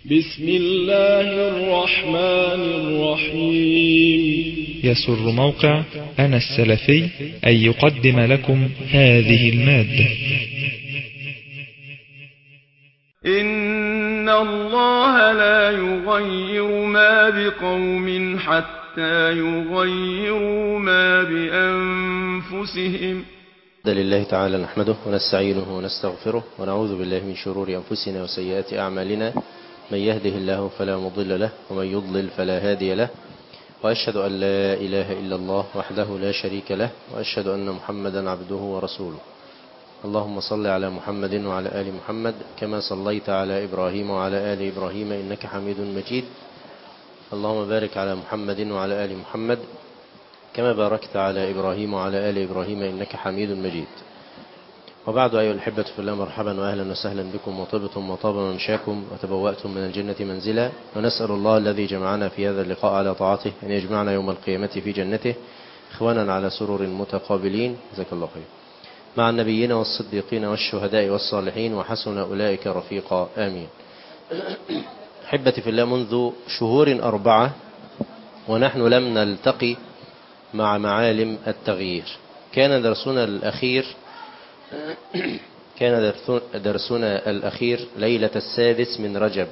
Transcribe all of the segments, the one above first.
بسم الله الرحمن الرحيم. يسر موقع أنا السلفي أن يقدم لكم هذه المادة. إن الله لا يغير ما بقوم حتى يغيروا ما بأنفسهم. الحمد لله تعالى نحمده ونستعينه ونستغفره ونعوذ بالله من شرور أنفسنا وسيئات أعمالنا، من يهده الله فلا مضل له ومن يضلل فلا هادي له، وأشهد أن لا إله إلا الله وحده لا شريك له، وأشهد أن محمدا عبده ورسوله. اللهم صل على محمد وعلى آل محمد كما صليت على إبراهيم وعلى آل إبراهيم إنك حميد مجيد. اللهم بارك على محمد وعلى آل محمد كما باركت على إبراهيم وعلى آل إبراهيم إنك حميد مجيد. وبعد، أيها الأحبة في الله، مرحبا وأهلا وسهلا بكم، وطبتم وطاب ممشاكم وتبوأتم من الجنة منزلا، ونسأل الله الذي جمعنا في هذا اللقاء على طاعته أن يجمعنا يوم القيامة في جنته إخوانا على سرر متقابلين، جزاك الله خير، مع النبيين والصديقين والشهداء والصالحين وحسن أولئك رفيقا، آمين. أحبتي في الله، منذ شهور 4 ونحن لم نلتقي مع معالم التغيير. كان درسنا الأخير ليلة 6 من رجب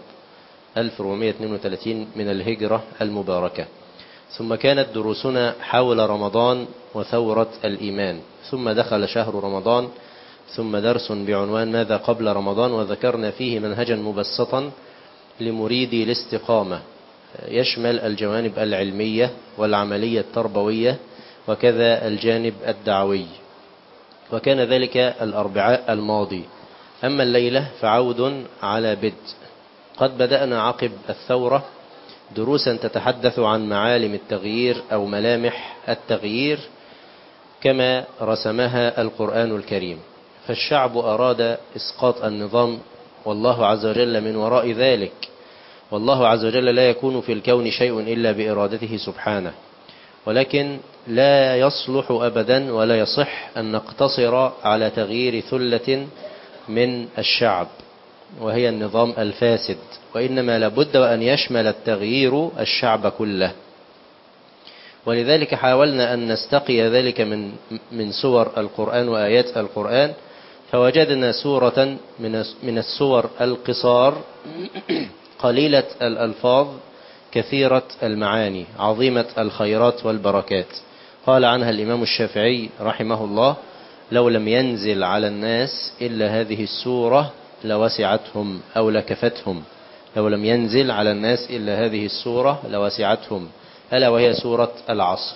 1432 من الهجرة المباركة، ثم كانت دروسنا حول رمضان وثورة الإيمان، ثم دخل شهر رمضان، ثم درس بعنوان ماذا قبل رمضان، وذكرنا فيه منهجا مبسطا لمريدي الاستقامة يشمل الجوانب العلمية والعملية التربوية وكذا الجانب الدعوي، وكان ذلك الأربعاء الماضي. أما الليلة فعود على بدء. قد بدأنا عقب الثورة دروسا تتحدث عن معالم التغيير أو ملامح التغيير كما رسمها القرآن الكريم، فالشعب أراد إسقاط النظام والله عز وجل من وراء ذلك، والله عز وجل لا يكون في الكون شيء إلا بإرادته سبحانه، ولكن لا يصلح أبدا ولا يصح أن نقتصر على تغيير ثلة من الشعب وهي النظام الفاسد، وإنما لابد وأن يشمل التغيير الشعب كله. ولذلك حاولنا أن نستقي ذلك من سور القرآن وآيات القرآن، فوجدنا سورة من السور القصار قليلة الألفاظ كثيرة المعاني عظيمة الخيرات والبركات. قال عنها الإمام الشافعي رحمه الله: لو لم ينزل على الناس إلا هذه السورة لوسعتهم أو لكفتهم. لو لم ينزل على الناس إلا هذه السورة لوسعتهم، ألا وهي سورة العصر.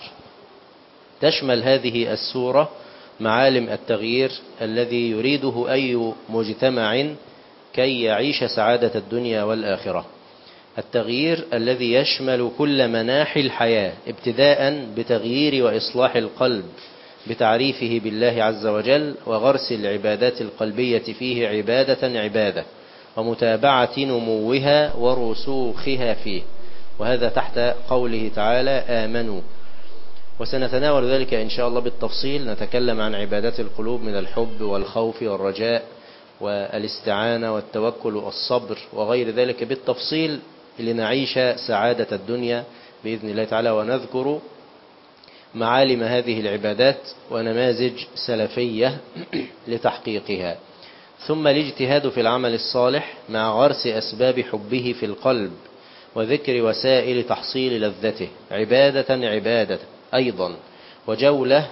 تشمل هذه السورة معالم التغيير الذي يريده أي مجتمع كي يعيش سعادة الدنيا والآخرة. التغيير الذي يشمل كل مناحي الحياة، ابتداء بتغيير وإصلاح القلب بتعريفه بالله عز وجل وغرس العبادات القلبية فيه عبادة ومتابعة نموها ورسوخها فيه، وهذا تحت قوله تعالى آمنوا. وسنتناول ذلك إن شاء الله بالتفصيل، نتكلم عن عبادات القلوب من الحب والخوف والرجاء والاستعانة والتوكل والصبر وغير ذلك بالتفصيل لنعيش سعادة الدنيا بإذن الله تعالى، ونذكر معالم هذه العبادات ونماذج سلفية لتحقيقها. ثم الاجتهاد في العمل الصالح مع غرس أسباب حبه في القلب وذكر وسائل تحصيل لذته، عبادة أيضا، وجولة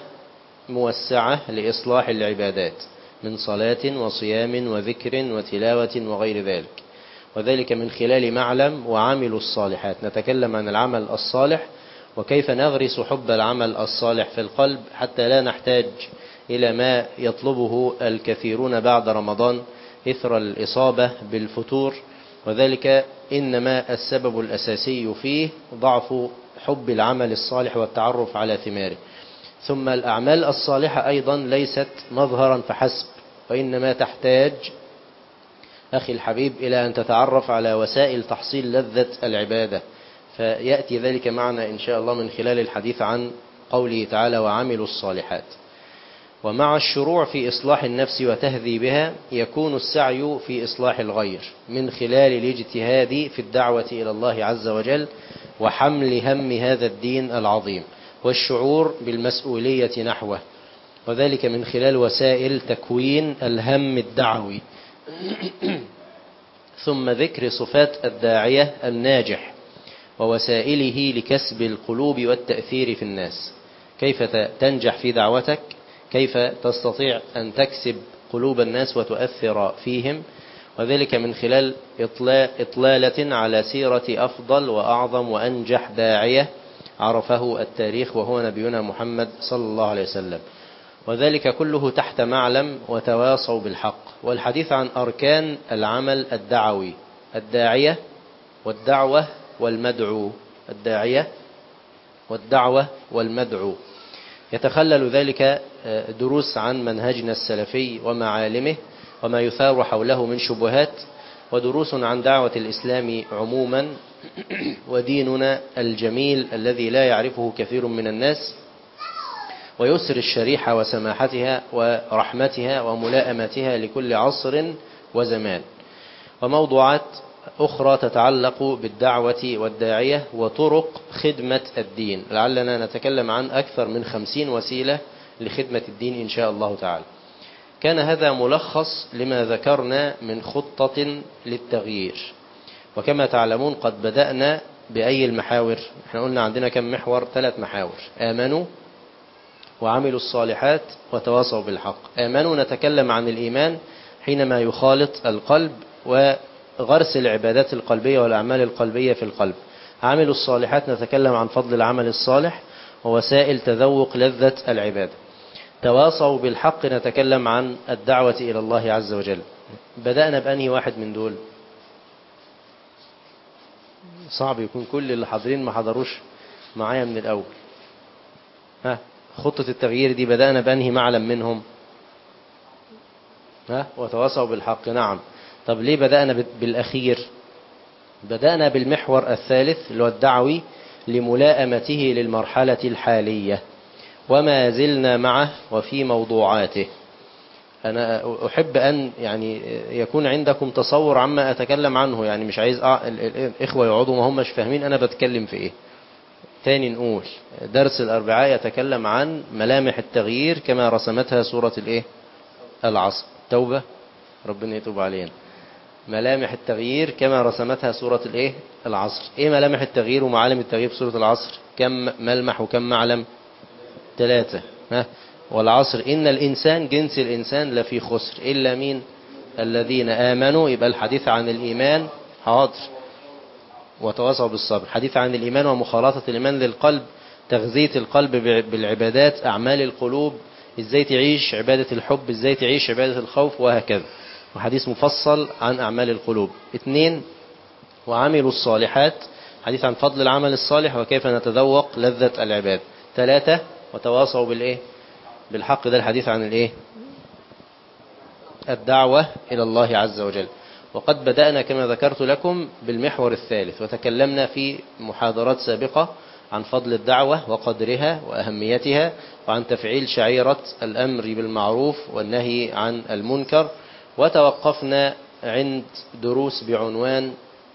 موسعة لإصلاح العبادات من صلاة وصيام وذكر وتلاوة وغير ذلك، وذلك من خلال معلم وعملوا الصالحات. نتكلم عن العمل الصالح وكيف نغرس حب العمل الصالح في القلب حتى لا نحتاج إلى ما يطلبه الكثيرون بعد رمضان إثر الإصابة بالفتور، وذلك إنما السبب الأساسي فيه ضعف حب العمل الصالح والتعرف على ثماره. ثم الأعمال الصالحة أيضا ليست مظهرا فحسب، وإنما تحتاج أخي الحبيب إلى أن تتعرف على وسائل تحصيل لذة العبادة، فيأتي ذلك معنا إن شاء الله من خلال الحديث عن قوله تعالى وعملوا الصالحات. ومع الشروع في إصلاح النفس وتهذيبها يكون السعي في إصلاح الغير من خلال الاجتهاد في الدعوة إلى الله عز وجل وحمل هم هذا الدين العظيم والشعور بالمسؤولية نحوه، وذلك من خلال وسائل تكوين الهم الدعوي. ثم ذكر صفات الداعية الناجح ووسائله لكسب القلوب والتأثير في الناس. كيف تنجح في دعوتك، كيف تستطيع أن تكسب قلوب الناس وتؤثر فيهم، وذلك من خلال إطلالة على سيرة أفضل وأعظم وأنجح داعية عرفه التاريخ وهو نبينا محمد صلى الله عليه وسلم، وذلك كله تحت معلم وتواصوا بالحق. والحديث عن أركان العمل الدعوي: الداعية والدعوة والمدعو. الداعية والدعوة والمدعو. يتخلل ذلك دروس عن منهجنا السلفي ومعالمه وما يثار حوله من شبهات، ودروس عن دعوة الإسلام عموما وديننا الجميل الذي لا يعرفه كثير من الناس، ويسر الشريحة وسماحتها ورحمتها وملائمتها لكل عصر وزمان، وموضوعات أخرى تتعلق بالدعوة والداعية وطرق خدمة الدين. لعلنا نتكلم عن أكثر من 50 وسيلة لخدمة الدين إن شاء الله تعالى. كان هذا ملخص لما ذكرنا من خطة للتغيير. وكما تعلمون قد بدأنا بأي المحاور؟ احنا قلنا عندنا كم محور؟ 3 محاور: آمنوا وعملوا الصالحات وتواصوا بالحق. آمنوا نتكلم عن الإيمان حينما يخالط القلب وغرس العبادات القلبية والأعمال القلبية في القلب. عملوا الصالحات نتكلم عن فضل العمل الصالح ووسائل تذوق لذة العبادة. تواصوا بالحق نتكلم عن الدعوة إلى الله عز وجل. بدأنا بأنهي واحد من دول؟ صعب يكون كل اللي حاضرين ما حضروش معايا من الأول. خطة التغيير دي بدأنا بأنهي معلم منهم؟ وتواصوا بالحق. نعم. طب ليه بدأنا بالأخير؟ بدأنا بالمحور الثالث اللي هو الدعوي لملائمته للمرحلة الحالية، وما زلنا معه وفي موضوعاته. أنا أحب أن يعني يكون عندكم تصور عما أتكلم عنه، يعني مش عايز الإخوة يقعدوا ما هم مش فاهمين أنا بتكلم في إيه. تاني نقول درس الأربعاء يتكلم عن ملامح التغيير كما رسمتها سورة الإيه؟ العصر. توبة، ربنا يتوب علينا. ملامح التغيير كما رسمتها سورة الإيه؟ العصر. إيه ملامح التغيير ومعالم التغيير في سورة العصر؟ كم ملمح وكم معلم؟ 3. والعصر إن الإنسان جنس الإنسان لفي خسر إلا مين؟ الذين آمنوا. يبقى الحديث عن الإيمان حاضر. وتواصوا بالصبر. حديث عن الإيمان ومخالطة الإيمان للقلب، تغذية القلب بالعبادات، أعمال القلوب، إزاي تعيش عبادة الحب، إزاي تعيش عبادة الخوف، وهكذا. وحديث مفصل عن أعمال القلوب. 2. وعملوا الصالحات، حديث عن فضل العمل الصالح وكيف نتذوق لذة العباد. 3. وتواصوا بالإيه؟ بالحق. ده الحديث عن الإيه؟ الدعوة إلى الله عز وجل. وقد بدأنا كما ذكرت لكم بالمحور الثالث، وتكلمنا في محاضرات سابقة عن فضل الدعوة وقدرها وأهميتها، وعن تفعيل شعيرة الأمر بالمعروف والنهي عن المنكر. وتوقفنا عند دروس بعنوان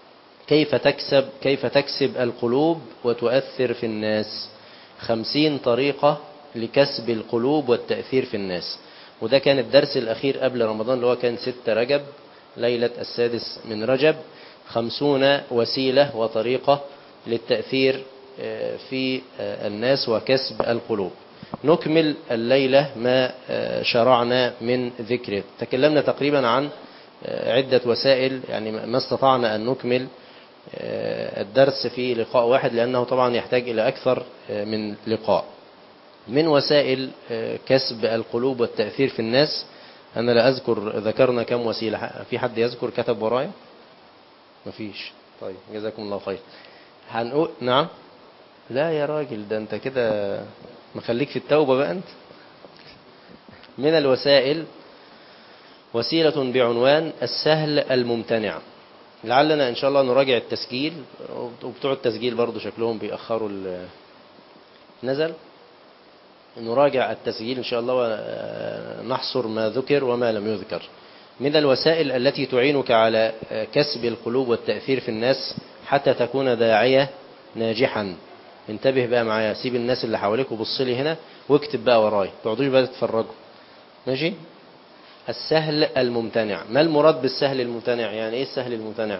كيف تكسب القلوب وتؤثر في الناس. 50 طريقة لكسب القلوب والتأثير في الناس. وده كان الدرس الأخير قبل رمضان اللي هو كان 6 رجب، ليلة 6 من رجب. 50 وسيلة وطريقة للتأثير في الناس وكسب القلوب. نكمل الليلة ما شرعنا من ذكره. تكلمنا تقريبا عن عدة وسائل، يعني ما استطعنا أن نكمل الدرس في لقاء واحد لأنه طبعا يحتاج إلى أكثر من لقاء. من وسائل كسب القلوب والتأثير في الناس، أنا لا أذكر ذكرنا كم وسيلة. في حد يذكر كتب ورايا؟ مفيش. طيب جزاكم الله خير. هنقول نعم. لا يا راجل، ده أنت كده مخليك في التوبة بقى أنت. من الوسائل وسيلة بعنوان السهل الممتنع. لعلنا إن شاء الله نراجع التسجيل، وبتوع التسجيل برضو شكلهم بيأخروا نزل. نراجع التسجيل إن شاء الله ونحصر ما ذكر وما لم يذكر. من الوسائل التي تعينك على كسب القلوب والتأثير في الناس حتى تكون داعية ناجحا. انتبه بقى معايا، سيب الناس اللي حواليك وبص لي هنا واكتب بقى وراي، تقعدوش بقى تتفرجوا، ماشي؟ السهل الممتنع. ما المراد بالسهل الممتنع؟ يعني ايه السهل الممتنع؟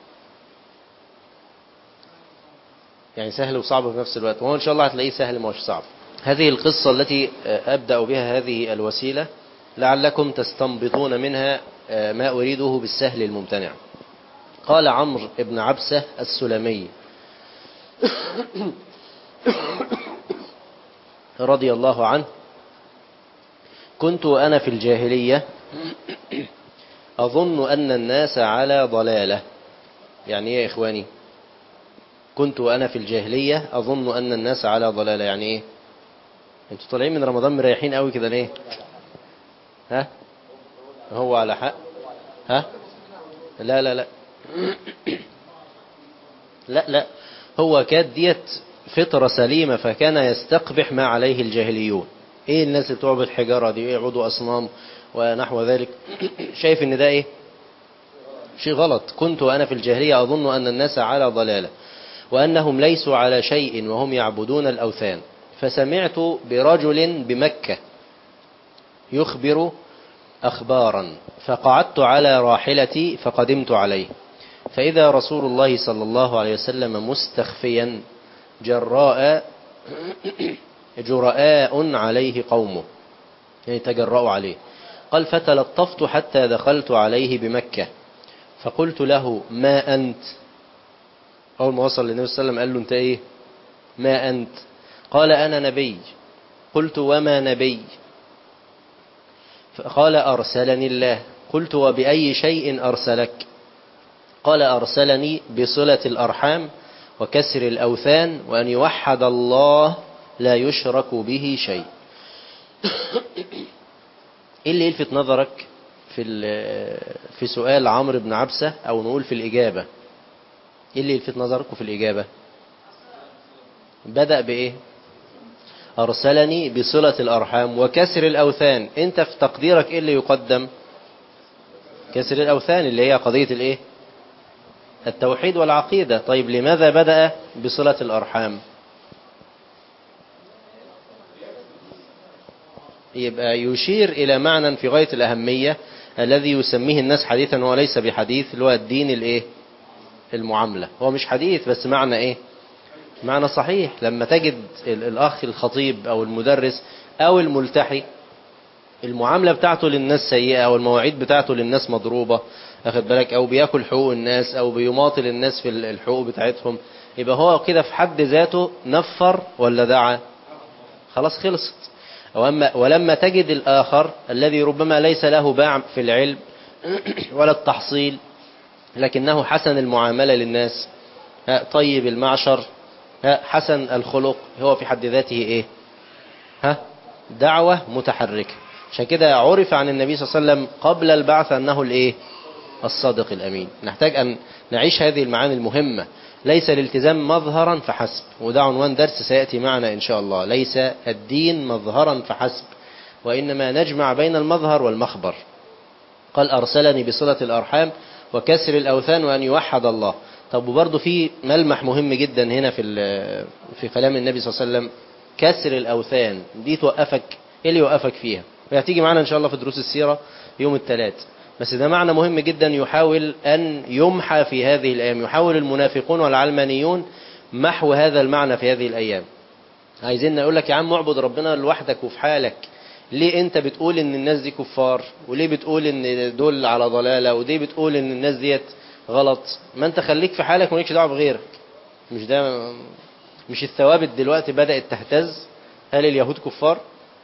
يعني سهل وصعب في نفس الوقت، وهو ان شاء الله هتلاقيه سهل ما هوش صعب. هذه القصة التي أبدأ بها هذه الوسيلة لعلكم تستنبطون منها ما أريده بالسهل الممتنع. قال عمرو بن عبسة السلمي رضي الله عنه: كنت أنا في الجاهلية أظن أن الناس على ضلالة. يعني إيه يا إخواني؟ كنت أنا في الجاهلية أظن أن الناس على ضلالة، يعني إيه؟ انتوا طالعين من رمضان مريحين قوي كده ليه؟ ها؟ هو على حق؟ ها؟ لا لا لا لا لا، هو كانت ديت فطرة سليمة، فكان يستقبح ما عليه الجاهليون. ايه الناس اللي بتعبد حجارة دي، يعبدوا أصنام ونحو ذلك؟ شايف ان ده ايه؟ شيء غلط. كنت أنا في الجاهلية أظن أن الناس على ضلالة وأنهم ليسوا على شيء وهم يعبدون الأوثان، فسمعت برجل بمكة يخبر أخبارا، فقعدت على راحلتي فقدمت عليه، فإذا رسول الله صلى الله عليه وسلم مستخفيا جراء عليه قومه، يعني تجرأوا عليه. قال: فتلطفت حتى دخلت عليه بمكة فقلت له: ما أنت؟ أول ما وصل للنبي صلى الله عليه وسلم قال له: أنت إيه؟ ما أنت؟ قال: أنا نبي. قلت: وما نبي؟ قال: أرسلني الله. قلت: وبأي شيء أرسلك؟ قال: أرسلني بصلة الأرحام وكسر الأوثان وأن يوحد الله لا يشرك به شيء. إيه اللي يلفت نظرك في سؤال عمرو بن عبسة، أو نقول في الإجابة؟ إيه اللي يلفت نظرك في الإجابة؟ بدأ بإيه؟ أرسلني بصلة الأرحام وكسر الأوثان. أنت في تقديرك إيه اللي يقدم؟ كسر الأوثان، اللي هي قضية الإيه؟ التوحيد والعقيدة. طيب لماذا بدأ بصلة الأرحام؟ يبقى يشير إلى معنى في غاية الأهمية الذي يسميه الناس حديثا وليس بحديث، اللي هو الدين الإيه؟ المعاملة. هو مش حديث بس معنى إيه؟ معنى صحيح. لما تجد الأخ الخطيب أو المدرس أو الملتحي المعاملة بتاعته للناس سيئة، أو المواعيد بتاعته للناس مضروبة، أخذ بالك، أو بيأكل حقوق الناس، أو بيماطل الناس في الحقوق بتاعتهم، يبقى هو كده في حد ذاته نفر ولا دعا؟ خلاص خلصت. ولما تجد الآخر الذي ربما ليس له باع في العلم ولا التحصيل، لكنه حسن المعاملة للناس، طيب المعشر، حسن الخلق، هو في حد ذاته إيه؟ دعوة متحركة. عشان كده عرف عن النبي صلى الله عليه وسلم قبل البعث أنه الإيه؟ الصادق الأمين. نحتاج أن نعيش هذه المعاني المهمة. ليس الالتزام مظهرا فحسب، وده عنوان درس سيأتي معنا إن شاء الله. ليس الدين مظهرا فحسب، وإنما نجمع بين المظهر والمخبر. قال: أرسلني بصلة الأرحام وكسر الأوثان وأن يوحد الله. طب وبرضه في ملمح مهم جدا هنا في كلام النبي صلى الله عليه وسلم، كسر الأوثان دي توقفك، إيه اللي يوقفك فيها؟ وهتيجي معنا إن شاء الله في دروس السيرة يوم الثلاث. بس ده معنى مهم جدا يحاول أن يمحى في هذه الأيام. يحاول المنافقون والعلمانيون محو هذا المعنى في هذه الأيام. عايزين نقول لك: يا عم اعبد ربنا لوحدك وفي حالك، ليه انت بتقول ان الناس دي كفار، وليه بتقول ان دول على ضلالة، وليه بتقول ان الناس ديت غلط؟ ما انت خليك في حالك ومالكش دعوه بغيرك. مش الثوابت دلوقتي بدأت تهتز؟ هل اليهود كفار؟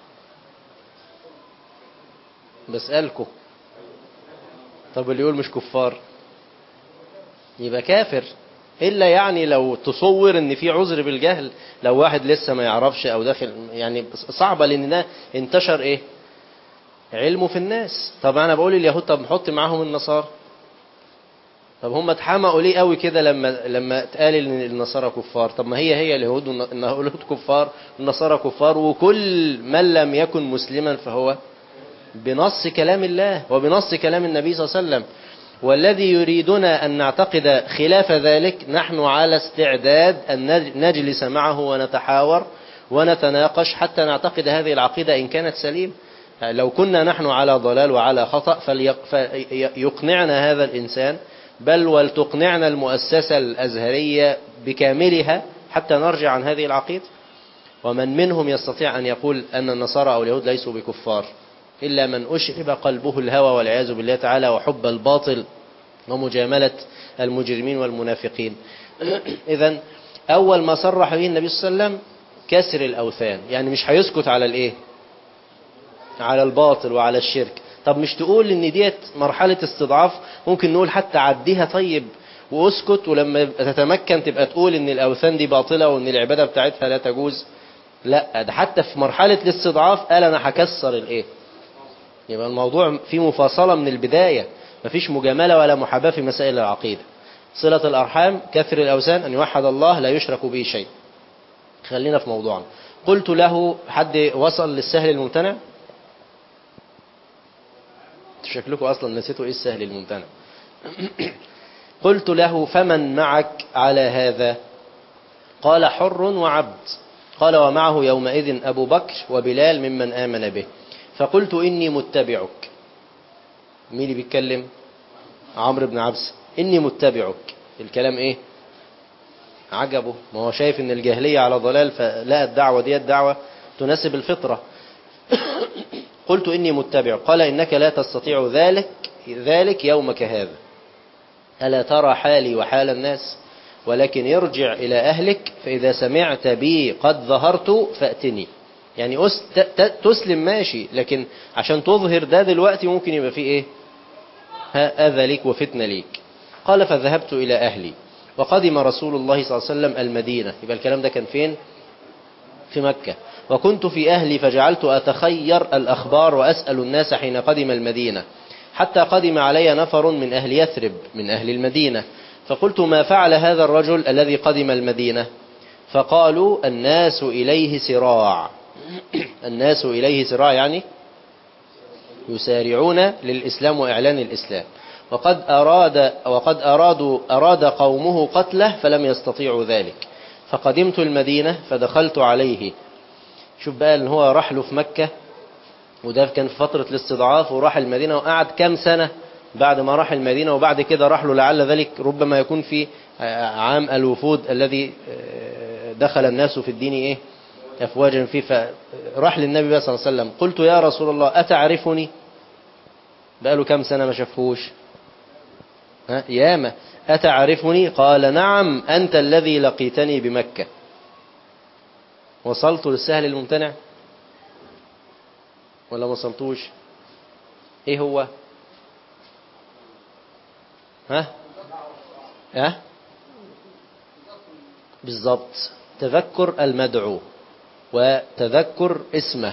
بسألكم. طب اللي يقول مش كفار يبقى كافر، إلا يعني لو تصور ان في عذر بالجهل، لو واحد لسه ما يعرفش او داخل، يعني صعبة، لان ده انتشر ايه؟ علمه في الناس. طب انا بقول اليهود، طب نحط معاهم النصارى، طب هم اتحمقوا ليه قوي كده لما اتقال ان النصارى كفار؟ طب ما هي اليهود كفار والنصارى كفار، وكل من لم يكن مسلما فهو بنص كلام الله وبنص كلام النبي صلى الله عليه وسلم. والذي يريدنا أن نعتقد خلاف ذلك نحن على استعداد أن نجلس معه ونتحاور ونتناقش حتى نعتقد هذه العقيدة إن كانت سليم. لو كنا نحن على ضلال وعلى خطأ فيقنعنا هذا الإنسان، بل ولتقنعنا المؤسسة الأزهرية بكاملها حتى نرجع عن هذه العقيدة. ومن منهم يستطيع أن يقول أن النصارى أو اليهود ليسوا بكفار إلا من أشرب قلبه الهوى والعياذ بالله تعالى وحب الباطل ومجاملة المجرمين والمنافقين. إذن أول ما صرح به النبي صلى الله عليه وسلم كسر الأوثان، يعني مش هيسكت على الإيه؟ على الباطل وعلى الشرك. طب مش تقول إن ديت مرحلة استضعاف؟ ممكن نقول حتى عديها طيب وأسكت، ولما تتمكن تبقى تقول إن الأوثان دي باطلة وإن العبادة بتاعتها لا تجوز. لا، ده حتى في مرحلة الاستضعاف قال أنا هكسر الإيه؟ يبقى الموضوع فيه مفاصلة من البداية، مفيش مجاملة ولا محاباة في مسائل العقيدة. صلة الأرحام، كثر الأوثان، أن يوحد الله لا يشرك به شيء. خلينا في موضوعنا. قلت له، حد وصل للسهل الممتنع؟ شكلكم أصلا نسيتوا إيه السهل الممتنع. قلت له فمن معك على هذا؟ قال حر وعبد. قال ومعه يومئذ أبو بكر وبلال ممن آمن به. فقلت إني متبعك. مين اللي بيتكلم؟ عمرو بن عبس. إني متبعك، الكلام إيه؟ عجبه، ما هو شايف إن الجاهلية على ضلال، فلا الدعوة دي الدعوة تناسب الفطرة. قلت إني متبع. قال إنك لا تستطيع ذلك يومك هذا. ألا ترى حالي وحال الناس؟ ولكن ارجع إلى أهلك فإذا سمعت بي قد ظهرت فأتني. يعني تسلم ماشي، لكن عشان تظهر ده دلوقتي ممكن يبقى فيه إيه؟ أذى ليك وفتنة ليك. قال فذهبت إلى أهلي. وقدم رسول الله صلى الله عليه وسلم المدينة. يبقى الكلام ده كان فين؟ في مكة. وكنت في أهلي فجعلت أتخير الأخبار وأسأل الناس حين قدم المدينة، حتى قدم علي نفر من أهل يثرب من أهل المدينة، فقلت ما فعل هذا الرجل الذي قدم المدينة؟ فقالوا الناس إليه سراع. الناس إليه سراع يعني يسارعون للإسلام وإعلان الإسلام. وقد أراد قومه قتله فلم يستطيعوا ذلك. فقدمت المدينة فدخلت عليه. شوف بقى ان هو راح له في مكة، وده كان في فترة الاستضعاف، وراح المدينة وقعد كام سنة بعد ما راح المدينة، وبعد كده راح له لعل ذلك ربما يكون في عام الوفود الذي دخل الناس في الدين إيه أفواجا فيه. فراح للنبي صلى الله عليه وسلم. قلت يا رسول الله أتعرفني؟ بقى له كام سنة ما شافهوش؟ ياما. أتعرفني؟ قال نعم، أنت الذي لقيتني بمكة. وصلت للسهل الممتنع ولا ما وصلتوش؟ ايه هو؟ بالضبط، تذكر المدعو وتذكر اسمه.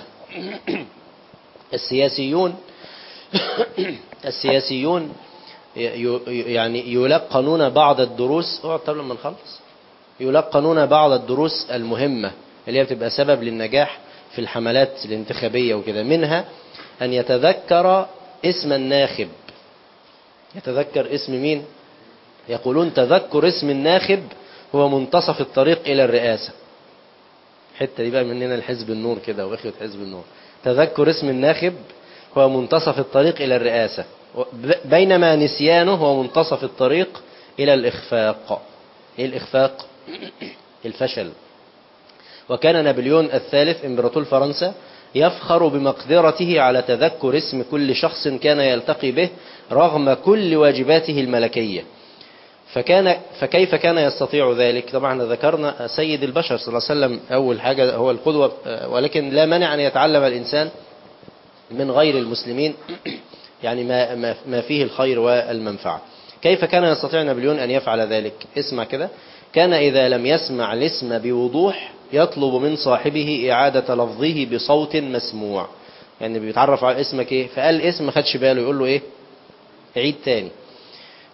السياسيون يعني يلقنون بعض الدروس. اقعد طب لما نخلص. يلقنون بعض الدروس المهمة اللي هي بتبقى سبب للنجاح في الحملات الانتخابية وكده. منها أن يتذكر اسم الناخب. يتذكر اسم مين؟ يقولون تذكر اسم الناخب هو منتصف الطريق إلى الرئاسة. حتى دي بقى مننا الحزب النور كده وإخوة حزب النور. تذكر اسم الناخب هو منتصف الطريق إلى الرئاسة، بينما نسيانه هو منتصف الطريق إلى الإخفاق. إيه الإخفاق؟ الفشل. وكان نابليون الثالث إمبراطور فرنسا يفخر بمقدرته على تذكر اسم كل شخص كان يلتقي به رغم كل واجباته الملكية. فكيف كان يستطيع ذلك؟ طبعا ذكرنا سيد البشر صلى الله عليه وسلم أول حاجة هو القدوة، ولكن لا مانع أن يتعلم الإنسان من غير المسلمين يعني ما فيه الخير والمنفعة. كيف كان يستطيع نابليون أن يفعل ذلك؟ اسمع كده. كان إذا لم يسمع الاسم بوضوح يطلب من صاحبه إعادة لفظه بصوت مسموع. يعني بيتعرف على اسمك إيه، فقال اسم ما خدش باله، يقول له إيه؟ عيد تاني.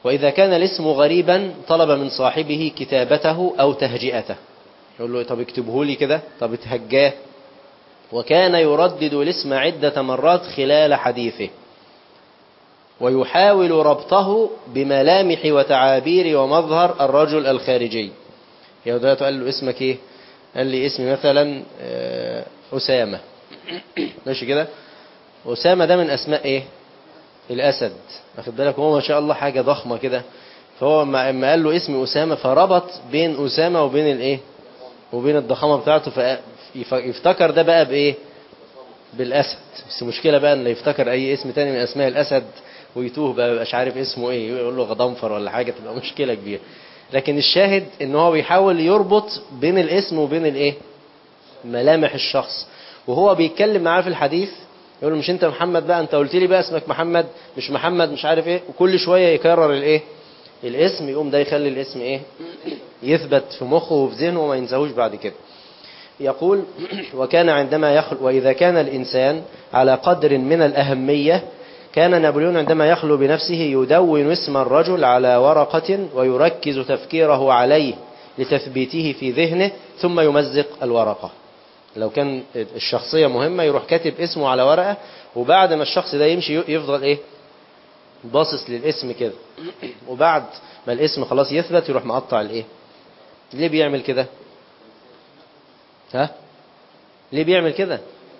وإذا كان الاسم غريبا طلب من صاحبه كتابته أو تهجئته، يقول له طب اكتبه لي كده، طب اتهجاه. وكان يردد الاسم عدة مرات خلال حديثه، ويحاول ربطه بملامح وتعابير ومظهر الرجل الخارجي. يا دلوقتي قال له اسمك ايه؟ قال لي اسمي مثلا أسامة. ماشي كده. أسامة ده من أسماء ايه؟ الأسد. واخد بالك؟ هو ما شاء الله حاجة ضخمة كده، فهو اما قال له اسمي أسامة فربط بين أسامة وبين الايه؟ وبين الضخامة بتاعته، فيفتكر ده بقى بايه؟ بالأسد. بس مشكلة بقى ان يفتكر اي اسم تاني من اسماء الأسد ويتوه بقى، مش عارف اسمه ايه، يقول له غضنفر ولا حاجة، تبقى مشكلة كبيرة. لكن الشاهد ان هو بيحاول يربط بين الاسم وبين الايه؟ ملامح الشخص. وهو بيتكلم معاه في الحديث يقول له مش انت محمد بقى، انت قلت لي بقى اسمك محمد، مش محمد مش عارف ايه، وكل شوية يكرر الايه؟ الاسم. يقوم ده يخلي الاسم ايه؟ يثبت في مخه وفي ذهنه وما ينساهوش بعد كده. يقول وكان عندما وإذا كان الإنسان على قدر من الأهمية كان نابليون عندما يخلو بنفسه يدون اسم الرجل على ورقة ويركز تفكيره عليه لتثبيته في ذهنه ثم يمزق الورقة. لو كان الشخصية مهمة يروح كاتب اسمه على ورقة، وبعد ما الشخص ده يمشي يفضل ايه؟ باصص للاسم كده، وبعد ما الاسم خلاص يثبت يروح مقطع الايه؟ ليه بيعمل كده؟ ها؟ ليه بيعمل كده؟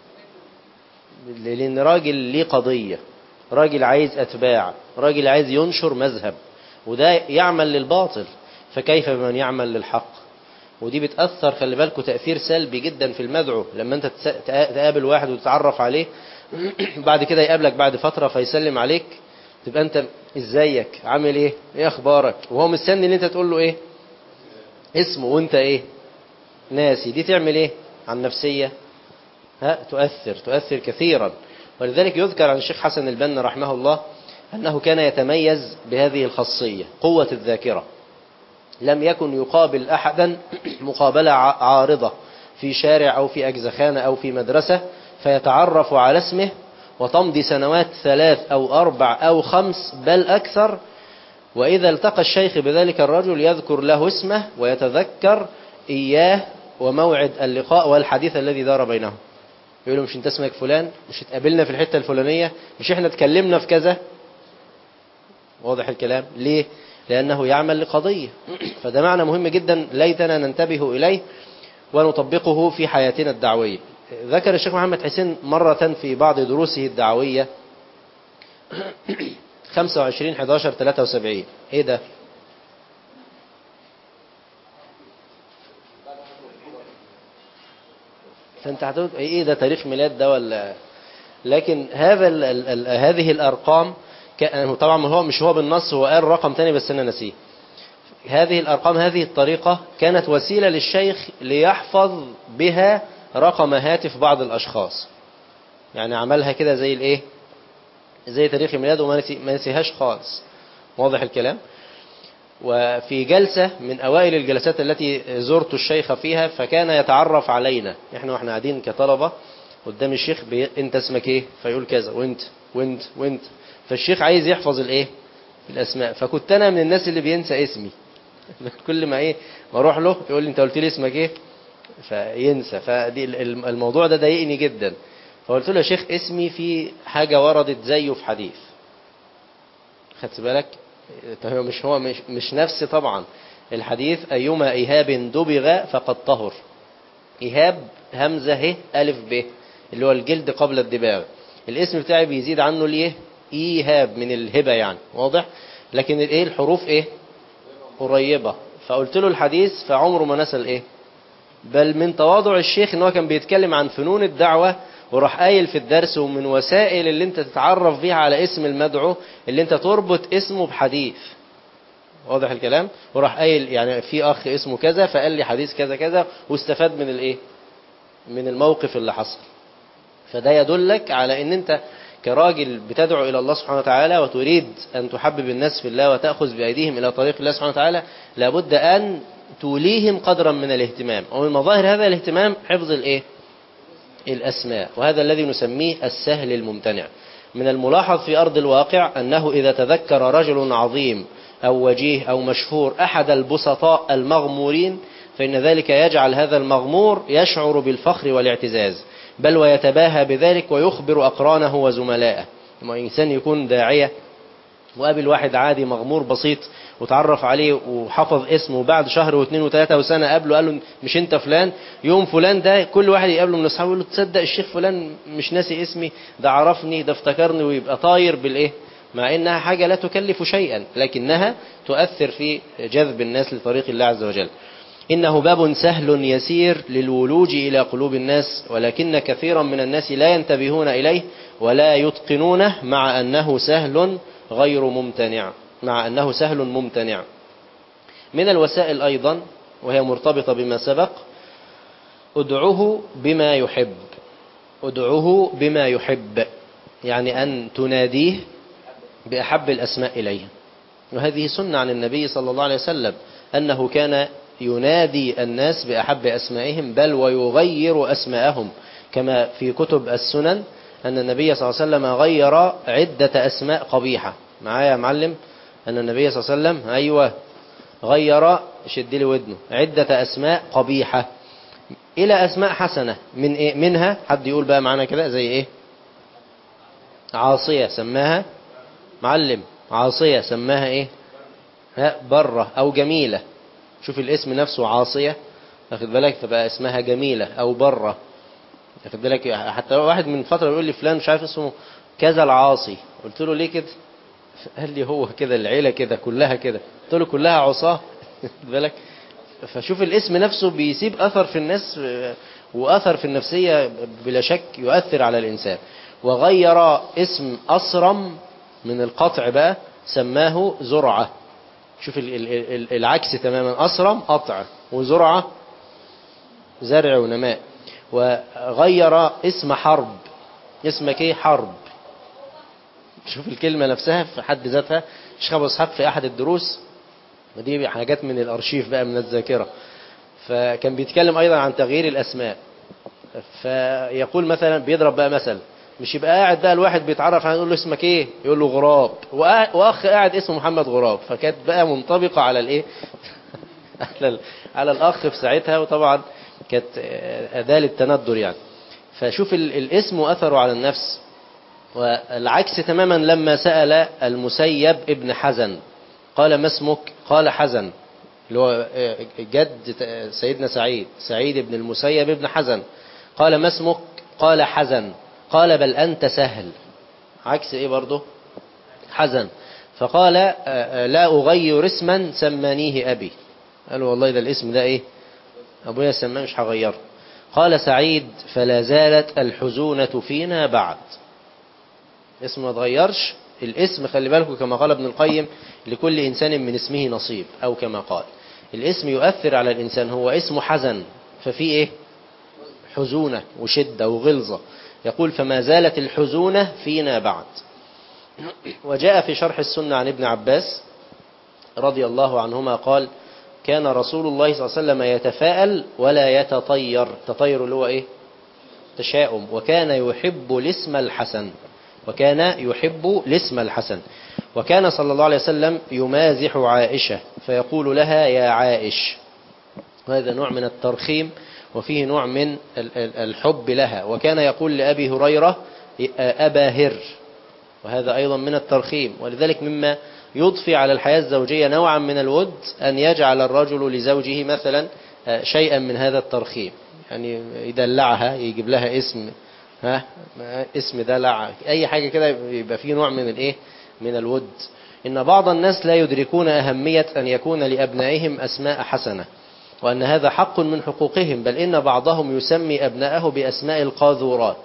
لأن راجل ليه قضية، راجل عايز أتباع، راجل عايز ينشر مذهب، وده يعمل للباطل، فكيف بمن يعمل للحق؟ ودي بتأثر، خلي بالكم، تأثير سلبي جدا في المدعو. لما انت تقابل واحد وتتعرف عليه بعد كده يقابلك بعد فترة فيسلم عليك، تبقى انت ازيك عامل ايه ايه اخبارك، وهو مستني ان انت تقول له ايه؟ اسمه، وانت ايه؟ ناسي. دي تعمل ايه عن نفسية؟ تؤثر كثيرا. ولذلك يذكر عن الشيخ حسن البنا رحمه الله أنه كان يتميز بهذه الخاصية، قوة الذاكرة. لم يكن يقابل أحدا مقابلة عارضة في شارع أو في أجزخانة أو في مدرسة فيتعرف على اسمه وتمضي سنوات 3 أو 4 أو 5 بل أكثر، وإذا التقى الشيخ بذلك الرجل يذكر له اسمه ويتذكر إياه وموعد اللقاء والحديث الذي دار بينهم. يقول له مش انت اسمك فلان، مش اتقابلنا في الحتة الفلانية، مش احنا اتكلمنا في كذا؟ واضح الكلام؟ ليه؟ لأنه يعمل لقضية. فده معنى مهم جدا ليتنا ننتبه إليه ونطبقه في حياتنا الدعوية. ذكر الشيخ محمد حسين مرة في بعض دروسه الدعوية 25/11/73. ايه ده؟ فانت هتقول ايه ده؟ تاريخ ميلاد ده ولا؟ لكن هذه الارقام طبعا هو مش هو بالنص، هو قال رقم تاني بس انا نسيه. هذه الارقام، هذه الطريقة كانت وسيلة للشيخ ليحفظ بها رقم هاتف بعض الاشخاص. يعني عملها كده زي الايه؟ زي تاريخ الميلاد وما نسيهاش خالص. واضح الكلام؟ وفي جلسة من أوائل الجلسات التي زرت الشيخ فيها فكان يتعرف علينا احنا واحنا قاعدين كطلبة قدام الشيخ انت اسمك ايه؟ فيقول كذا، وانت وانت وانت. فالشيخ عايز يحفظ الايه؟ الاسماء. فكنت انا من الناس اللي بينسى اسمي. كل ما ايه ما اروح له يقول لي انت قلت لي اسمك ايه؟ فينسى. فدي الموضوع ده ضايقني جدا. فقلت له يا شيخ اسمي في حاجة وردت زيه في حديث. خدت بالك؟ هو مش نفس طبعا الحديث. أيما إيهاب دبغ فقد طهر. إيهاب همزة ه ألف ب اللي هو الجلد قبل الدباغ. الاسم بتاعي بيزيد عنه ليه؟ إيهاب من الهبة يعني. واضح؟ لكن الايه الحروف ايه؟ قريبة. فقلت له الحديث فعمره ما نسى الايه؟ بل من تواضع الشيخ ان هو كان بيتكلم عن فنون الدعوة وراح قايل في الدرس ومن وسائل اللي انت تتعرف بيها على اسم المدعو اللي انت تربط اسمه بحديث. واضح الكلام؟ وراح قايل يعني في اخ اسمه كذا فقال لي حديث كذا كذا واستفاد من الايه؟ من الموقف اللي حصل. فده يدلك على ان انت كراجل بتدعو الى الله سبحانه وتعالى وتريد ان تحبب الناس في الله وتأخذ بأيديهم الى طريق الله سبحانه وتعالى لابد ان توليهم قدرا من الاهتمام. ومن مظاهر هذا الاهتمام حفظ الايه؟ الأسماء. وهذا الذي نسميه السهل الممتنع. من الملاحظ في أرض الواقع أنه إذا تذكر رجل عظيم أو وجيه أو مشهور أحد البسطاء المغمورين، فإن ذلك يجعل هذا المغمور يشعر بالفخر والاعتزاز، بل ويتباهى بذلك ويخبر أقرانه وزملائه. لما إنسان يكون داعية وقابل واحد عادي مغمور بسيط وتعرف عليه وحفظ اسمه، وبعد شهر واثنين وثلاثة وسنة قابله قال له مش انت فلان، يوم فلان ده كل واحد يقابله من اصحابه يقول له تصدق الشيخ فلان مش ناسي اسمي، ده عرفني، ده افتكرني، ويبقى طاير بالايه، مع انها حاجة لا تكلف شيئا لكنها تؤثر في جذب الناس لطريق الله عز وجل. إنه باب سهل يسير للولوج إلى قلوب الناس، ولكن كثيرا من الناس لا ينتبهون إليه ولا يتقنونه، مع أنه سهل غير ممتنع، مع أنه سهل ممتنع. من الوسائل أيضا وهي مرتبطة بما سبق، ادعوه بما يحب. ادعوه بما يحب يعني أن تناديه بأحب الأسماء إليه، وهذه سنة عن النبي صلى الله عليه وسلم أنه كان ينادي الناس بأحب أسمائهم، بل ويغير أسماءهم، كما في كتب السنن أن النبي صلى الله عليه وسلم غير عدة أسماء قبيحة. معايا يا معلم؟ أن النبي صلى الله عليه وسلم أيوة غير، شد لي ودنه، عدة أسماء قبيحة إلى أسماء حسنة. من إيه؟ منها حد يقول بقى معنا كده زي إيه؟ عاصية سماها معلم، عاصية سماها إيه؟ برة أو جميلة. شوف الاسم نفسه عاصية، واخد بالك، فبقى اسمها جميلة أو برة، واخد بالك. حتى واحد من فترة يقول لي فلان مش عارف اسمه كذا العاصي، قلت له ليه كده؟ قال لي هو كده العيلة كده كلها كده، قلت له كلها عصاه، واخد بالك. فشوف الاسم نفسه بيسيب أثر في الناس وأثر في النفسية بلا شك يؤثر على الإنسان. وغير اسم أصرم من القطع بقى سماه زرعة. شوف العكس تماما، أصرم قطع وزرعة زرع ونماء. وغير اسم حرب، اسمك ايه؟ حرب. شوف الكلمة نفسها في حد ذاتها. الشيخ أبو إسحاق في أحد الدروس، ودي حاجات من الأرشيف بقى من الذاكرة، فكان بيتكلم أيضا عن تغيير الأسماء، فيقول مثلا بيضرب بقى مثل، مش يبقى قاعد بقى الواحد بيتعرف عليه يقول له اسمك ايه، يقول له غراب، واخ قاعد اسمه محمد غراب، فكانت بقى منطبقة على الايه على الاخ في ساعتها، وطبعا كانت اداة للتندر يعني. فشوف الاسم واثره على النفس. والعكس تماما لما سأل المسيب ابن حزن قال ما اسمك؟ قال حزن، اللي هو جد سيدنا سعيد ابن المسيب ابن حزن. قال ما اسمك؟ قال حزن. قال بل أنت سهل. عكس ايه برضه؟ حزن. فقال لا أغير اسما سمانيه أبي. قال والله ده الاسم ده ايه أبويا سماه مش هغيره. قال سعيد فلا زالت الحزونة فينا بعد. اسم ما تغيرش، الاسم خلي بالكم كما قال ابن القيم لكل إنسان من اسمه نصيب، أو كما قال الاسم يؤثر على الإنسان. هو اسمه حزن ففي ايه؟ حزونة وشدة وغلظة. يقول فما زالت الحزونة فينا بعد. وجاء في شرح السنة عن ابن عباس رضي الله عنهما قال كان رسول الله صلى الله عليه وسلم يتفاءل ولا يتطير. تطير اللي هو ايه؟ تشاؤم. وكان يحب الاسم الحسن، وكان يحب الاسم الحسن. وكان صلى الله عليه وسلم يمازح عائشة فيقول لها يا عائش، وهذا نوع من الترخيم وفيه نوع من الحب لها. وكان يقول لأبي هريرة أبا هر، وهذا أيضا من الترخيم. ولذلك مما يضفي على الحياة الزوجية نوعا من الود أن يجعل الرجل لزوجه مثلا شيئا من هذا الترخيم، يعني يدلعها، يجيب لها اسم، اسم دلع، أي حاجة كده يبقى فيه نوع من الايه، من الود. إن بعض الناس لا يدركون أهمية أن يكون لأبنائهم أسماء حسنة، وأن هذا حق من حقوقهم، بل إن بعضهم يسمي أبنائه بأسماء القاذورات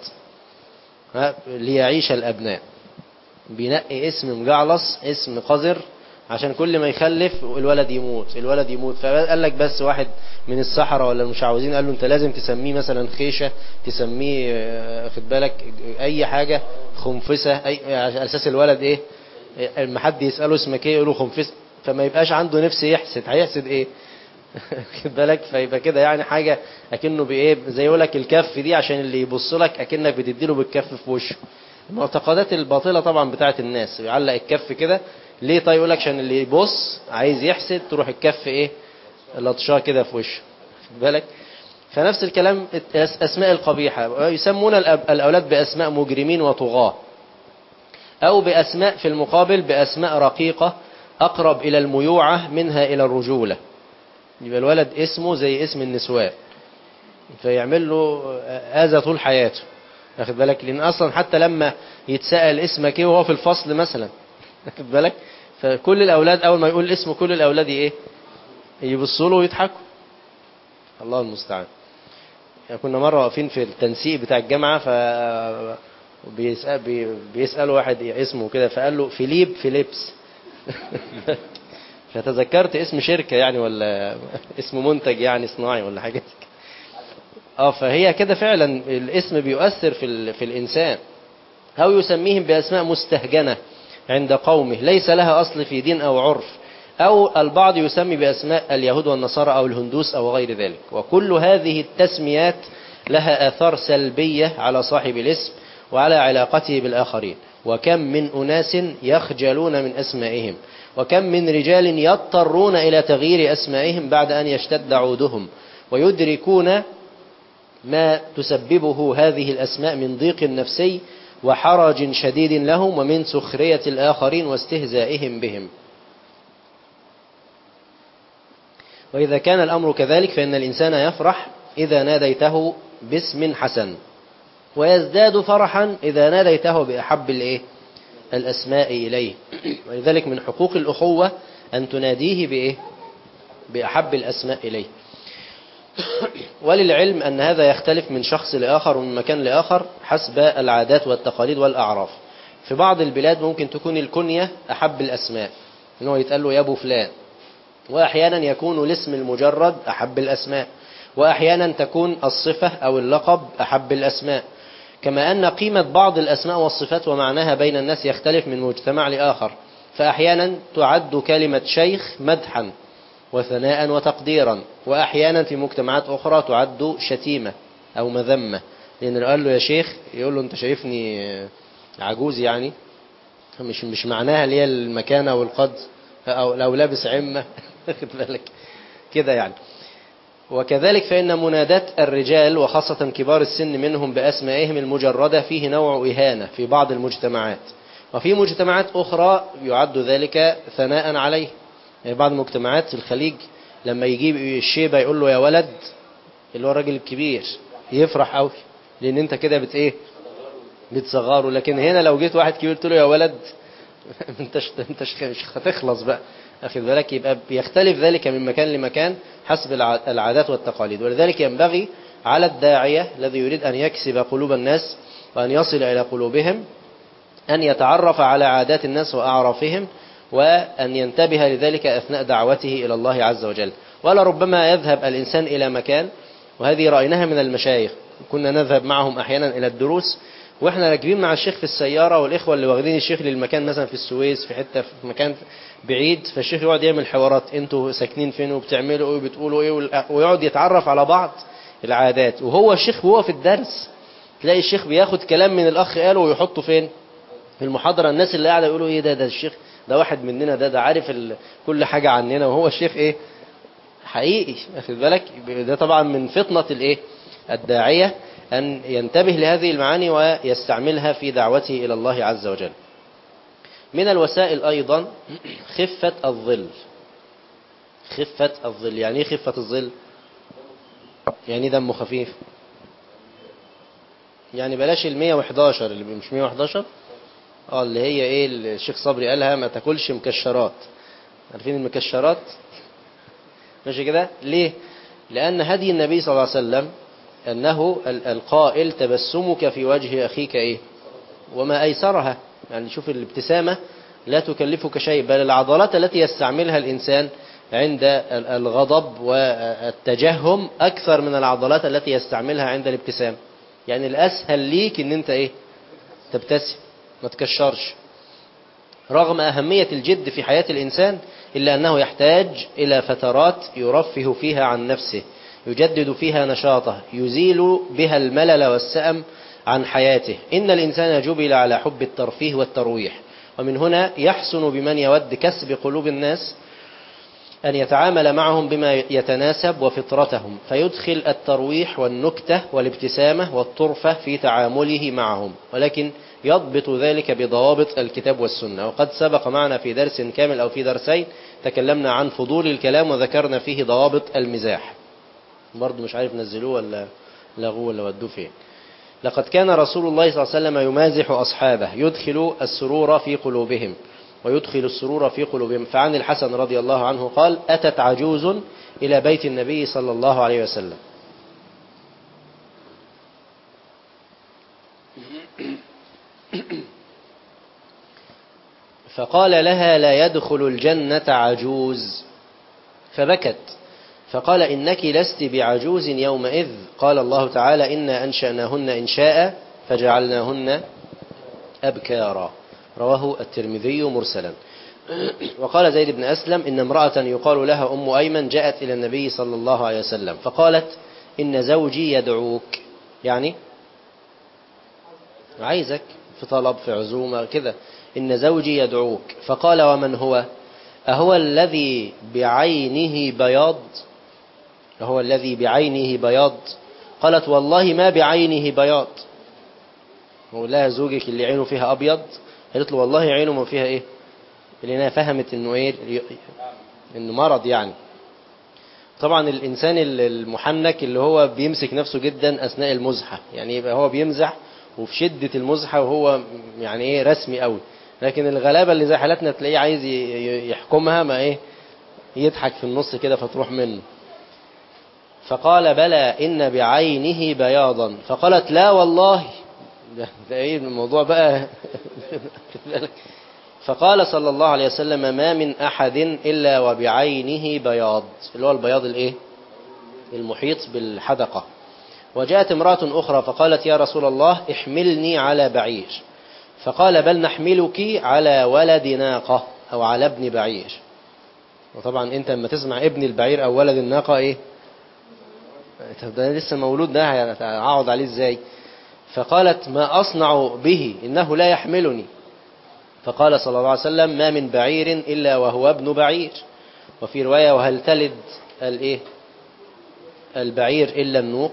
ليعيش الأبناء. بينقي اسم مجعلص، اسم قذر، عشان كل ما يخلف الولد يموت الولد يموت. فقال لك بس واحد من السحرة ولا المشعوذين قال له انت لازم تسميه مثلا خيشة، تسميه خد بالك اي حاجة، خنفسة، على اساس الولد ايه، لما حد يسأله اسمك ايه يقوله خنفسة، فما يبقاش عنده نفس يحسد، هيحسد ايه خد بالك. فيبقى كده يعني حاجة اكنه بايه، زي يقولك الكف دي عشان اللي يبص لك اكنك بتديله بالكف في وشه. المعتقدات الباطلة طبعا بتاعت الناس، يعلق الكف كده ليه؟ طيب يقول لك عشان اللي يبص عايز يحسد تروح الكف ايه لطشاه كده في وشه، خد بالك. فنفس الكلام أسماء القبيحة، يسمون الأولاد بأسماء مجرمين وطغاة، أو بأسماء في المقابل بأسماء رقيقة أقرب إلى الميوعة منها إلى الرجولة. يبقى الولد اسمه زي اسم النسوان، فيعمل له هذا طول حياته، واخد بالك. لأن أصلا حتى لما يتسأل اسمك ايه وهو في الفصل مثلا، واخد بالك، فكل الأولاد أول ما يقول اسمه كل الأولاد ايه يبصوا له ويضحكوا. الله المستعان. يعني كنا مرة واقفين في التنسيق بتاع الجامعة، بيسأل واحد اسمه كده، فقال له فيليبس فتذكرت اسم شركة يعني، ولا اسم منتج يعني صناعي ولا حاجة. فهي كده فعلا الاسم بيؤثر في الإنسان. أو يسميهم بأسماء مستهجنة عند قومه ليس لها أصل في دين أو عرف، أو البعض يسمي بأسماء اليهود والنصارى أو الهندوس أو غير ذلك. وكل هذه التسميات لها آثار سلبية على صاحب الاسم وعلى علاقته بالآخرين. وكم من أناس يخجلون من أسمائهم، وكم من رجال يضطرون إلى تغيير أسمائهم بعد أن يشتد عودهم، ويدركون ما تسببه هذه الأسماء من ضيق نفسي وحرج شديد لهم، ومن سخرية الآخرين واستهزائهم بهم. وإذا كان الأمر كذلك فإن الإنسان يفرح إذا ناديته باسم حسن، ويزداد فرحا إذا ناديته بأحب الأسماء إليه. ولذلك من حقوق الأخوة أن تناديه بأحب الأسماء إليه. وللعلم أن هذا يختلف من شخص لآخر ومن مكان لآخر حسب العادات والتقاليد والأعراف. في بعض البلاد ممكن تكون الكنية أحب الأسماء، إنه يتقال له يا أبو فلان، وأحيانا يكون الاسم المجرد أحب الأسماء، وأحيانا تكون الصفة أو اللقب أحب الأسماء. كما أن قيمة بعض الأسماء والصفات ومعناها بين الناس يختلف من مجتمع لآخر، فأحيانا تعد كلمة شيخ مدحا وثناء وتقديرا، وأحيانا في مجتمعات أخرى تعد شتيمة أو مذمة، لأن لو قال له يا شيخ يقول له أنت شايفني عجوز يعني، مش معناها اللي هي المكانة والقدر، أو لو لابس عمة كده يعني. وكذلك فإن منادات الرجال وخاصة كبار السن منهم بأسمائهم المجردة فيه نوع إهانة في بعض المجتمعات، وفي مجتمعات أخرى يعد ذلك ثناء عليه. يعني بعض مجتمعات الخليج لما يجيب الشيبة يقول له يا ولد، اللي هو الراجل الكبير، يفرح قوي، لأن انت كده بتصغره. لكن هنا لو جيت واحد كبير قلت له يا ولد انتش مش هتخلص بقى، أخذ بالك. يبقى بيختلف ذلك من مكان لمكان حسب العادات والتقاليد. ولذلك ينبغي على الداعية الذي يريد أن يكسب قلوب الناس وأن يصل إلى قلوبهم أن يتعرف على عادات الناس وأعرافهم، وأن ينتبه لذلك أثناء دعوته إلى الله عز وجل. ولا ربما يذهب الإنسان إلى مكان، وهذه رأيناها من المشايخ، كنا نذهب معهم أحيانا إلى الدروس وإحنا راكبين مع الشيخ في السيارة، والإخوة اللي واخدين الشيخ للمكان مثلا في السويس في حتة في مكان بعيد، فالشيخ يقعد يعمل حوارات، انتوا ساكنين فين وبتعملوا ايه وبتقولوا ايه، ويقعد يتعرف على بعض العادات. وهو الشيخ وهو في الدرس تلاقي الشيخ بياخد كلام من الأخ قاله ويحطه فين في المحاضرة. الناس اللي قاعدة يقولوا ايه ده الشيخ ده واحد مننا، ده عارف كل حاجة عننا، وهو الشيخ ايه حقيقي، واخد بالك. ده طبعا من فطنة الداعية أن ينتبه لهذه المعاني ويستعملها في دعوته إلى الله عز وجل. من الوسائل أيضا خفة الظل. خفة الظل يعني ايه خفة الظل؟ يعني دمه خفيف، يعني بلاش 111 اللي مش 111 اللي هي ايه الشيخ صبري قالها ما تاكلش مكشرات. عارفين المكشرات؟ ماشي كده. ليه؟ لأن هدي النبي صلى الله عليه وسلم أنه القائل تبسمك في وجه أخيك ايه وما أيسرها. يعني شوف الابتسامة لا تكلفك شيء، بل العضلات التي يستعملها الإنسان عند الغضب والتجهم أكثر من العضلات التي يستعملها عند الابتسام. يعني الأسهل ليك ان انت تبتسم ما تكشرش، رغم أهمية الجد في حياة الإنسان، إلا أنه يحتاج إلى فترات يرفه فيها عن نفسه، يجدد فيها نشاطه، يزيل بها الملل والسأم عن حياته. إن الإنسان جبل على حب الترفيه والترويح، ومن هنا يحسن بمن يود كسب قلوب الناس أن يتعامل معهم بما يتناسب وفطرتهم، فيدخل الترويح والنكتة والابتسامة والطرفة في تعامله معهم، ولكن يضبط ذلك بضوابط الكتاب والسنة. وقد سبق معنا في درس كامل أو في درسين تكلمنا عن فضول الكلام وذكرنا فيه ضوابط المزاح. برضو مش عارف نزلوه ولا لغوه ولا ودوه فين. لقد كان رسول الله صلى الله عليه وسلم يمازح أصحابه، يدخل السرور في قلوبهم ويدخل السرور في قلوبهم. فعن الحسن رضي الله عنه قال: أتت عجوز إلى بيت النبي صلى الله عليه وسلم فقال لها: لا يدخل الجنة عجوز، فبكت، فقال: إنك لست بعجوز يومئذ. قال الله تعالى: إنا أنشأناهن إنشاء فجعلناهن أبكارا. رواه الترمذي مرسلا. وقال زيد بن أسلم: إن امرأة يقال لها أم أيمن جاءت إلى النبي صلى الله عليه وسلم فقالت: إن زوجي يدعوك، يعني عايزك في طلب، في عزومة كده، إن زوجي يدعوك. فقال: ومن هو؟ أهو الذي بعينه بياض؟ أهو الذي بعينه بياض؟ قالت: والله ما بعينه بياض. وقال لها: زوجك اللي عينه فيها أبيض؟ قالت له: والله عينه ما فيها إيه؟ لأنها فهمت إنه إيه، إنه مرض يعني. طبعا الإنسان المحنك اللي هو بيمسك نفسه جدا أثناء المزحة، يعني يبقى هو بيمزح وفي شدة المزحة وهو يعني إيه رسمي قوي، لكن الغلابة اللي زي حالتنا تلاقيه عايز يحكمها ما إيه، يضحك في النص كده فتروح منه. فقال: بلى إن بعينه بياضا. فقالت: لا والله. ده إيه الموضوع بقى. فقال صلى الله عليه وسلم: ما من أحد إلا وبعينه بياض، اللي هو البياض الإيه؟ المحيط بالحدقة. وجاءت امرأة أخرى فقالت: يا رسول الله احملني على بعير. فقال: بل نحملك على ولد ناقة أو على ابن بعير. وطبعا أنت لما تسمع ابن البعير أو ولد الناقة إيه؟ ده لسه مولود، ده هقعد عليه إزاي؟ فقالت: ما أصنع به إنه لا يحملني. فقال صلى الله عليه وسلم: ما من بعير إلا وهو ابن بعير. وفي رواية: وهل تلد الإيه؟ البعير إلا النوق،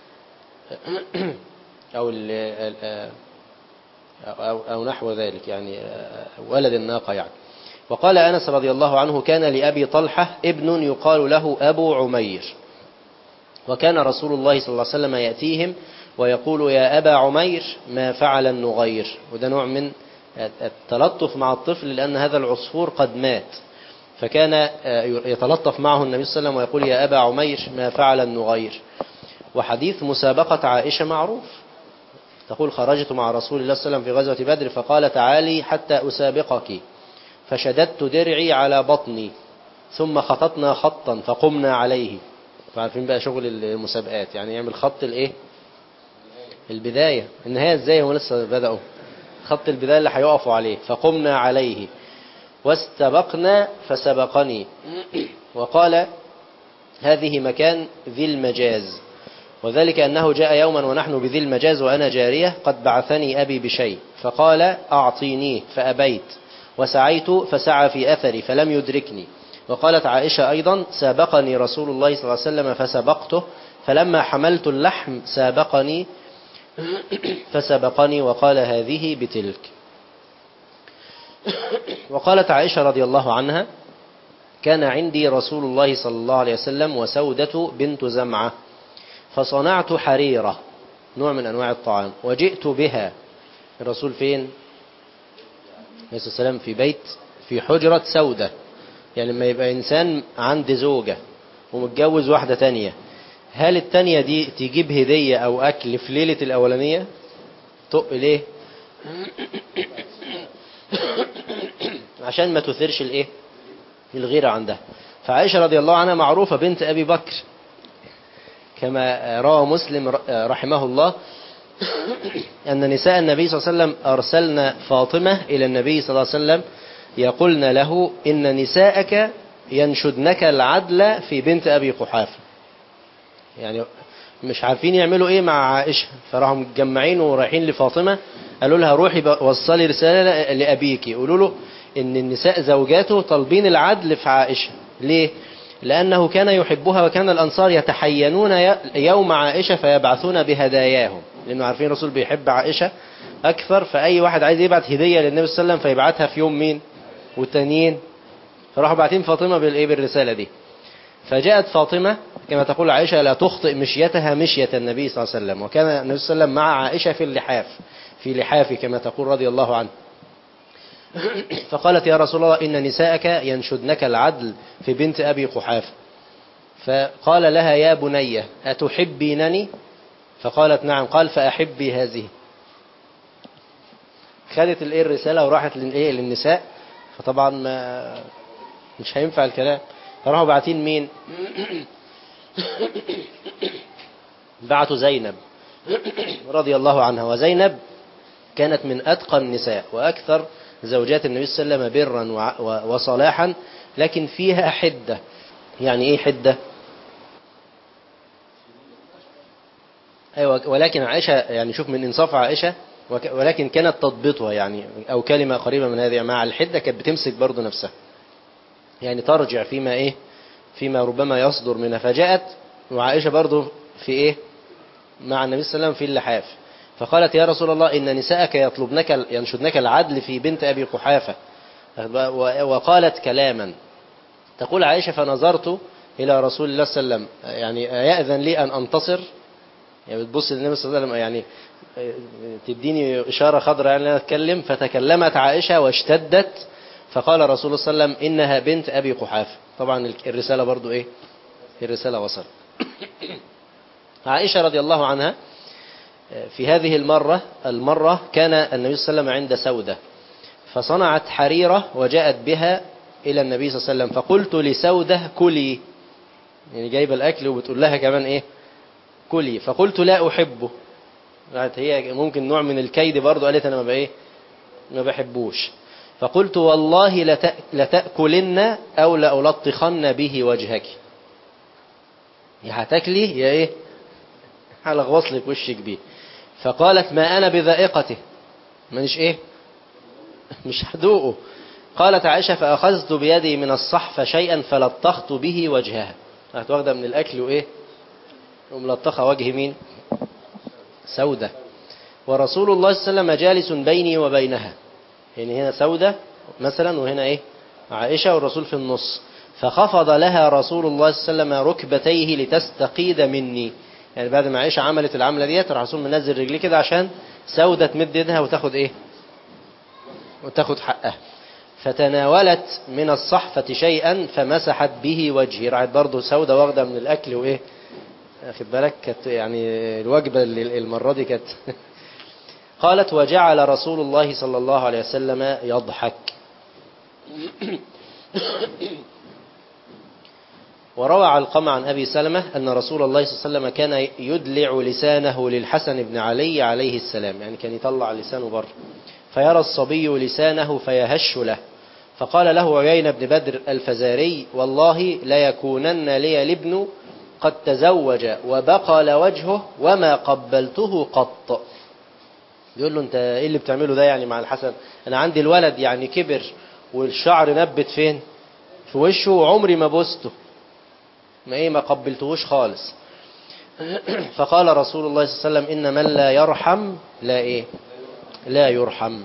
أو نحو ذلك، يعني ولد الناقة يعني. وقال أنس رضي الله عنه: كان لأبي طلحة ابن يقال له أبو عمير، وكان رسول الله صلى الله عليه وسلم يأتيهم ويقول: يا أبا عمير ما فعل النغير. وده نوع من التلطف مع الطفل، لأن هذا العصفور قد مات، فكان يتلطف معه النبي صلى الله عليه وسلم ويقول: يا أبا عمير ما فعل النغير. وحديث مسابقة عائشة معروف، تقول: خرجت مع رسول الله صلى الله عليه وسلم في غزوة بدر فقال: تعالي حتى أسابقك، فشددت درعي على بطني ثم خططنا خطا فقمنا عليه. فعارفين بقى شغل المسابقات، يعني يعمل خط الايه، البداية. النهاية ازاي؟ هو لسه بدأوا خط البداية اللي هيقفوا عليه. فقمنا عليه واستبقنا فسبقني. وقال: هذه مكان ذي المجاز، وذلك أنه جاء يوما ونحن بذي المجاز وأنا جارية قد بعثني أبي بشيء، فقال: أعطينيه فأبيت، وسعيت فسعى في أثري فلم يدركني. وقالت عائشة أيضا: سابقني رسول الله صلى الله عليه وسلم فسبقته، فلما حملت اللحم سابقني فسبقني، وقال: هذه بتلك. وقالت عائشة رضي الله عنها: كان عندي رسول الله صلى الله عليه وسلم وسودة بنت زمعة، فصنعت حريرة، نوع من أنواع الطعام، وجئت بها. الرسول فين؟ عليه الصلاة والسلام في بيت، في حجرة سودة. يعني لما يبقى إنسان عند زوجة ومتجوز واحدة تانية، هل التانية دي تجيب هدية أو أكل في ليلة الأولانية؟ طق ليه؟ عشان ما تثيرش الإيه؟ الغيرة عندها. فعائشة رضي الله عنها معروفة بنت أبي بكر، كما روى مسلم رحمه الله أن نساء النبي صلى الله عليه وسلم أرسلنا فاطمة إلى النبي صلى الله عليه وسلم يقولن له: إن نساءك ينشدنك العدل في بنت أبي قحافة. يعني مش عارفين يعملوا ايه مع عائشة، فراحوا متجمعين ورايحين لفاطمة، قالوا لها روحي وصلي رسالة لأبيك قولوا له ان النساء زوجاته طالبين العدل في عائشة. ليه؟ لأنه كان يحبها، وكان الأنصار يتحينون يوم عائشة فيبعثون بهداياهم، لأنه عارفين الرسول بيحب عائشة أكثر، فأي واحد عايز يبعث هدية للنبي صلى الله عليه وسلم فيبعثها في يوم مين والتانيين، فراحوا باعتين فاطمة بالرسالة دي. فجاءت فاطمة كما تقول عائشة لا تخطئ مشيتها مشية النبي صلى الله عليه وسلم، وكان النبي صلى الله عليه وسلم مع عائشة في لحاف كما تقول رضي الله عنه. فقالت يا رسول الله إن نساءك ينشدنك العدل في بنت أبي قحافة. فقال لها يا بنية أتحبينني؟ فقالت نعم. قال فأحبي هذه. خدت الرسالة وراحت للنساء، فطبعا مش هينفع الكلام، فراحوا باعتين مين؟ بعتوا زينب رضي الله عنها، وزينب كانت من أتقى النساء وأكثر زوجات النبي صلى الله عليه وسلم برا وصلاحا، لكن فيها حدة. يعني ايه حدة؟ أيوة، ولكن عائشة يعني شوف من إنصاف عائشة، ولكن كانت تضبطها يعني، أو كلمة قريبة من هذه مع الحدة، كانت بتمسك برضو نفسها يعني ترجع فيما ربما يصدر منها. فجاءت وعائشة برضو في مع النبي صلى الله عليه وسلم في اللحاف، فقالت يا رسول الله إن نساءك ينشدنك العدل في بنت أبي قحافة. وقالت كلاما تقول عائشة فنظرت إلى رسول الله صلى الله عليه وسلم يعني يأذن لي أن أنتصر، يعني بتبص للنبي صلى الله عليه وسلم يعني تديني إشارة خضراء يعني أنا أتكلم. فتكلمت عائشة واشتدت، فقال رسول الله صلى الله عليه وسلم إنها بنت أبي قحافة. طبعا الرسالة برضو الرسالة وصل. عائشة رضي الله عنها في هذه المرة كان النبي صلى الله عليه وسلم عند سودة، فصنعت حريرة وجاءت بها إلى النبي صلى الله عليه وسلم، فقلت لسودة كلي، يعني جايبة الأكل وبتقول لها كمان كلي، فقلت لا أحبه. هي ممكن نوع من الكيد برضو، قالت أنا ما بحبوش. فقلت والله لتأكلن أو لألطخن به وجهك، يا هتاكلي يا هلغوص لك وشك بيه. فقالت ما أنا بذائقته، مانيش مش هدوقه. قالت عائشة فأخذت بيدي من الصحف شيئا فلطخت به وجهها، واخدة من الأكل وملطخة وجه مين؟ سودة. ورسول الله صلى الله عليه وسلم جالس بيني وبينها، يعني هنا سودة مثلا وهنا عائشة والرسول في النص. فخفض لها رسول الله صلى الله عليه وسلم ركبتيه لتستقيد مني، يعني بعد ما عائشة عملت العملة ديت الرسول منزل رجليه كده عشان سودة تمد يدها وتاخد وتاخد حقها. فتناولت من الصحفة شيئا فمسحت به وجهي، راحت برضه سودة واخدة من الأكل أخذ بالك، كانت يعني الوجبة المرة دي كانت قالت وجعل رسول الله صلى الله عليه وسلم يضحك. وروى علقمة عن أبي سلمة أن رسول الله صلى الله عليه وسلم كان يدلع لسانه للحسن بن علي عليه السلام، يعني كان يطلع لسانه بره، فيرى الصبي لسانه فيهش له. فقال له عيينة بن بدر الفزاري والله ليكونن لي الابن قد تزوج وبقل وجهه وما قبلته قط. يقول له انت ايه اللي بتعمله ده يعني مع الحسن؟ انا عندي الولد يعني كبر والشعر نبت فين في وشه وعمري ما بوسته، ما قبلتهوش خالص. فقال رسول الله صلى الله عليه وسلم إن من لا يرحم لا يرحم.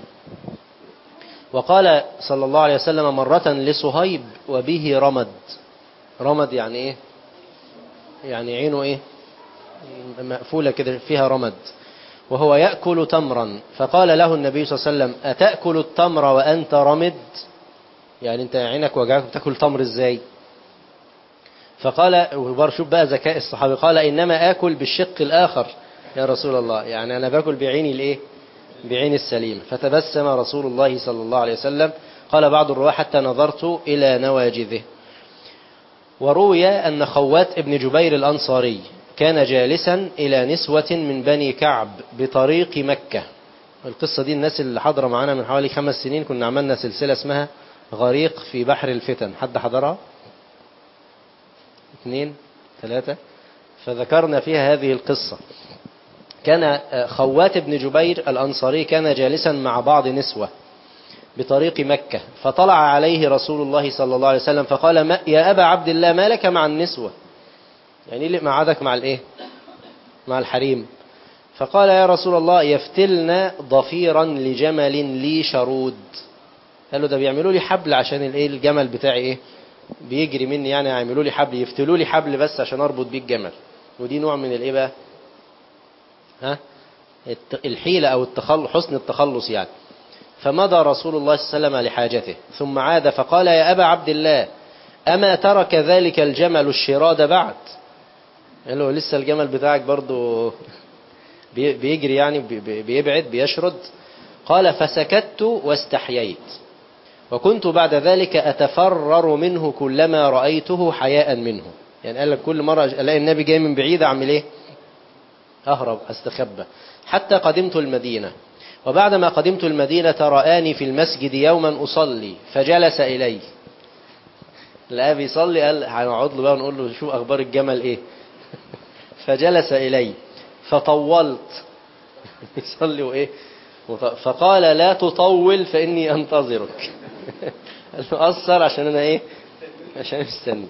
وقال صلى الله عليه وسلم مرة لصهيب وبه رمد يعني يعني عينه مقفولة كده فيها رمد، وهو يأكل تمرا. فقال له النبي صلى الله عليه وسلم أتأكل التمر وأنت رمد؟ يعني انت عينك وجعك بتاكل تمر ازاي؟ فقال وشوف بقى ذكاء الصحابي، قال إنما آكل بالشق الآخر يا رسول الله، يعني أنا باكل بعيني بعين السليم. فتبسم رسول الله صلى الله عليه وسلم. قال بعض الرواة حتى نظرت إلى نواجذه. وروي أن خوات ابن جبير الأنصاري كان جالسا إلى نسوة من بني كعب بطريق مكة. القصة دي الناس اللي حضر معنا من حوالي 5 سنين كنا عملنا سلسلة اسمها غريق في بحر الفتن، حد حضرها؟ 2 3 فذكرنا فيها هذه القصة. كان خوات بن جبير الأنصاري كان جالسا مع بعض نسوة بطريق مكة، فطلع عليه رسول الله صلى الله عليه وسلم فقال: يا أبا عبد الله ما لك مع النسوة؟ يعني ليه معادك مع الإيه؟ مع الحريم. فقال: يا رسول الله يفتلنا ضفيرا لجمل لي شرود. قال له: ده بيعملوا لي حبل عشان الايه الجمل بتاعي ايه بيجري مني، يعني يعملوا لي حبل، يفتلوا لي حبل بس عشان اربط بيه الجمل. ودي نوع من الايه بقى الحيلة او حسن التخلص يعني. فمضى رسول الله صلى الله عليه وسلم لحاجته ثم عاد فقال: يا أبا عبد الله أما ترك ذلك الجمل الشراد بعد؟ قال له: لسه الجمل بتاعك برضو بيجري يعني بيبعد بيشرد. قال: فسكت واستحييت وكنت بعد ذلك أتفرر منه كلما رأيته حياء منه. يعني قال لك كل مرة ألاقي النبي جاي من بعيد أعمل إيه؟ أهرب أستخبى حتى قدمت المدينة. وبعدما قدمت المدينة رآني في المسجد يوما أصلي فجلس إلي. لقى بيصلي قال هنقعد له بقى ونقول له شوف أخبار الجمل إيه. فجلس إلي فطولت يصلي وإيه فقال: لا تطول فإني أنتظرك. قال له: أقصر عشان أنا إيه عشان مستني.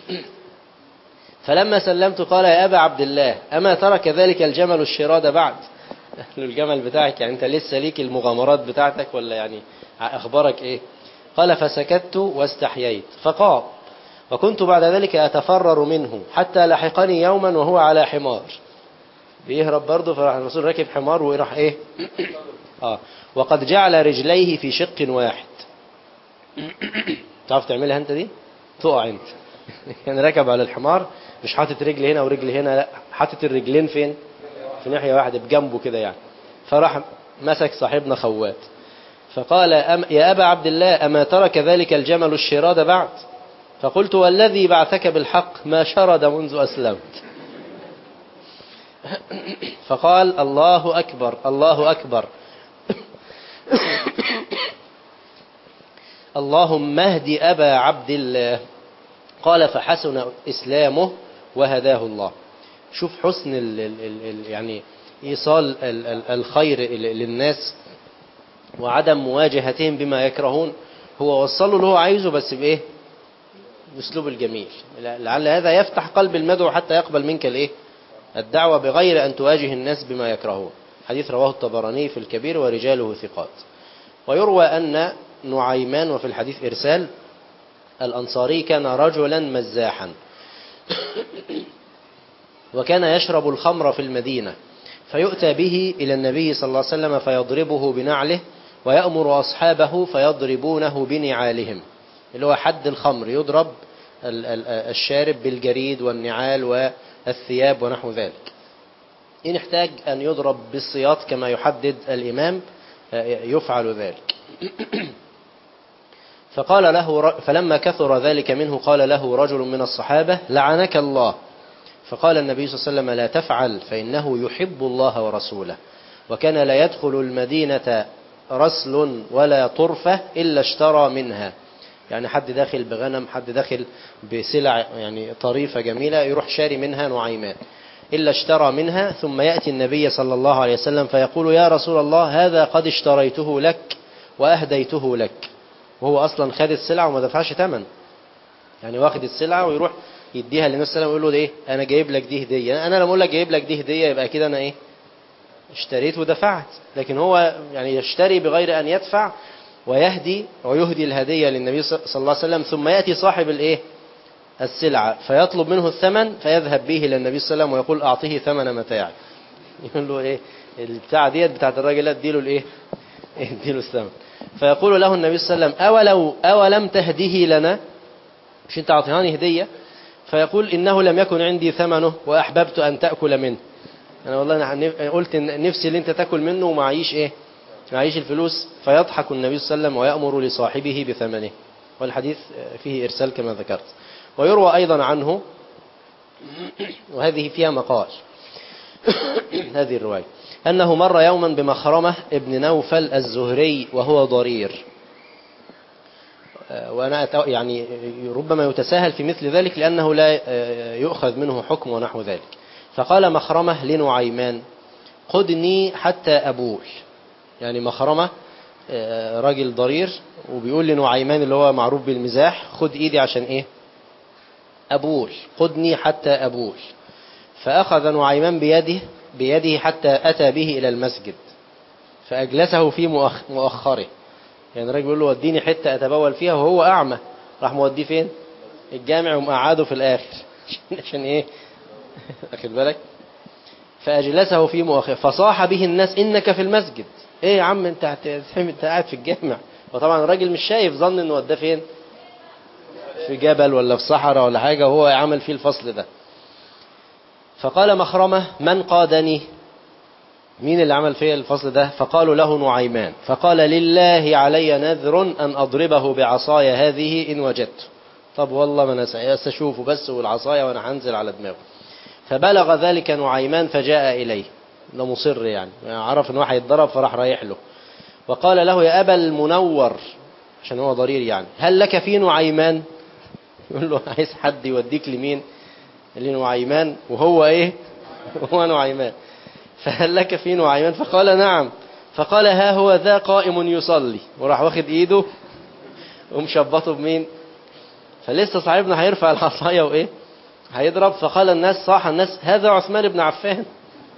فلما سلمت قال: يا أبا عبد الله أما ترك ذلك الجمل الشراد بعد؟ قال له: الجمل بتاعك يعني أنت لسه ليك المغامرات بتاعتك ولا يعني أخبارك إيه؟ قال: فسكت واستحييت فقام وكنت بعد ذلك أتفرر منه حتى لحقني يوما وهو على حمار بيهرب برضه. فراح الرسول راكب حمار وراح إيه وقد جعل رجليه في شق واحد. تعرف تعملها أنت دي؟ تقع أنت. يعني ركب على الحمار مش حاطط رجل هنا ورجل هنا، لا حاطط الرجلين فين؟ في ناحية واحدة بجنبه كده يعني. فراح مسك صاحبنا خوات فقال: يا أبا عبد الله أما ترك ذلك الجمل الشراد بعد؟ فقلت: والذي بعثك بالحق ما شرد منذ أسلمت. فقال: الله أكبر الله أكبر اللهم اهد أبا عبد الله. قال: فحسن إسلامه وهداه الله. شوف حسن يعني إيصال الخير للناس وعدم مواجهتهم بما يكرهون. هو وصله اللي هو عايزه بس بإيه؟ بأسلوب الجميل، لعل هذا يفتح قلب المدعو حتى يقبل منك الإيه؟ الدعوة بغير أن تواجه الناس بما يكرهون. حديث رواه الطبراني في الكبير ورجاله ثقات. ويروى أن نعيمان وفي الحديث إرسال الأنصاري كان رجلا مزاحا وكان يشرب الخمر في المدينة فيؤتى به إلى النبي صلى الله عليه وسلم فيضربه بنعله ويأمر أصحابه فيضربونه بنعالهم، اللي هو حد الخمر، يضرب الشارب بالجريد والنعال والثياب ونحو ذلك. إن احتاج أن يضرب بالسياط كما يحدد الإمام يفعل ذلك. فقال له فلما كثر ذلك منه قال له رجل من الصحابة: لعنك الله. فقال النبي صلى الله عليه وسلم: لا تفعل فإنه يحب الله ورسوله. وكان لا يدخل المدينة رسل ولا طرفة إلا اشترى منها. يعني حد داخل بغنم، حد داخل بسلع يعني طريفة جميلة، يروح شاري منها نعيمان إلا اشترى منها. ثم يأتي النبي صلى الله عليه وسلم فيقول: يا رسول الله هذا قد اشتريته لك وأهديته لك. وهو أصلا خد السلعة وما دفعش ثمن، يعني واخد السلعة ويروح يديها للنبي صلى الله عليه وسلم ويقول له: ايه انا جايب لك دي هدية. انا لما اقول لك جايب لك دي هدية يبقى كده انا ايه اشتريت ودفعت. لكن هو يعني يشتري بغير ان يدفع ويهدي الهدية للنبي صلى الله عليه وسلم. ثم يأتي صاحب الايه السلعة فيطلب منه الثمن فيذهب به الى النبي صلى الله عليه وسلم ويقول: اعطيه ثمن متاعي. يقول له: ايه البتاعة ديت بتاعت الراجل، اديله الايه اديله الثمن. فيقول له النبي صلى الله عليه وسلم: أولم تهديه لنا؟ مش انت اعطيهاني هدية؟ فيقول: إنه لم يكن عندي ثمنه وأحببت أن تأكل منه. أنا والله أنا قلت نفسي اللي أنت تأكل منه ومعيش إيه معيش الفلوس. فيضحك النبي صلى الله عليه وسلم ويأمر لصاحبه بثمنه. والحديث فيه إرسال كما ذكرت. ويروى أيضا عنه، وهذه فيها مقال هذه الرواية، أنه مر يوما بمخرمة ابن نوفل الزهري وهو ضرير. وأنا يعني ربما يتساهل في مثل ذلك لأنه لا يؤخذ منه حكم ونحو ذلك. فقال مخرمة لنعيمان خذني حتى أبول. يعني مخرمة راجل ضرير وبيقول لنعيمان اللي هو معروف بالمزاح خد إيدي عشان إيه أبول، خذني حتى أبول. فأخذ نعيمان بيده حتى أتى به إلى المسجد فأجلسه في مؤخره. يعني الراجل بيقول له وديني حتة أتبول فيها وهو أعمى، راح موديه فين؟ الجامع ومقعده في الآخر عشان إيه أخذ بالك. فأجلسه في مؤخره فصاح به الناس إنك في المسجد. إيه يا عم أنت قاعد في الجامع. وطبعا الراجل مش شايف، ظن إنه وداه فين؟ في جبل ولا في صحراء ولا حاجة وهو عمل فيه الفصل ده. فقال مخرمة من قادني؟ مين اللي عمل فيه الفصل ده؟ فقالوا له نعيمان. فقال لله علي نذر أن أضربه بعصاي هذه إن وجدت. طب والله ما أنا سأشوفه بس والعصاية وأنا هنزل على دماغه. فبلغ ذلك نعيمان فجاء إليه، ده مصر يعني عرف أنه هيتضرب فراح رايح له وقال له يا أبا المنور، عشان هو ضرير يعني، هل لك في نعيمان؟ يقول له عايز حد يوديك لمين؟ لنعيمان وهو إيه؟ هو نعيمان. فهل لك في نعيمان؟ فقال نعم. فقال ها هو ذا قائم يصلي، وراح واخد ايده ومشبطه بمين؟ فلسه صاحبنا هيرفع العصايه وايه هيضرب. فقال الناس صاح الناس هذا عثمان بن عفان.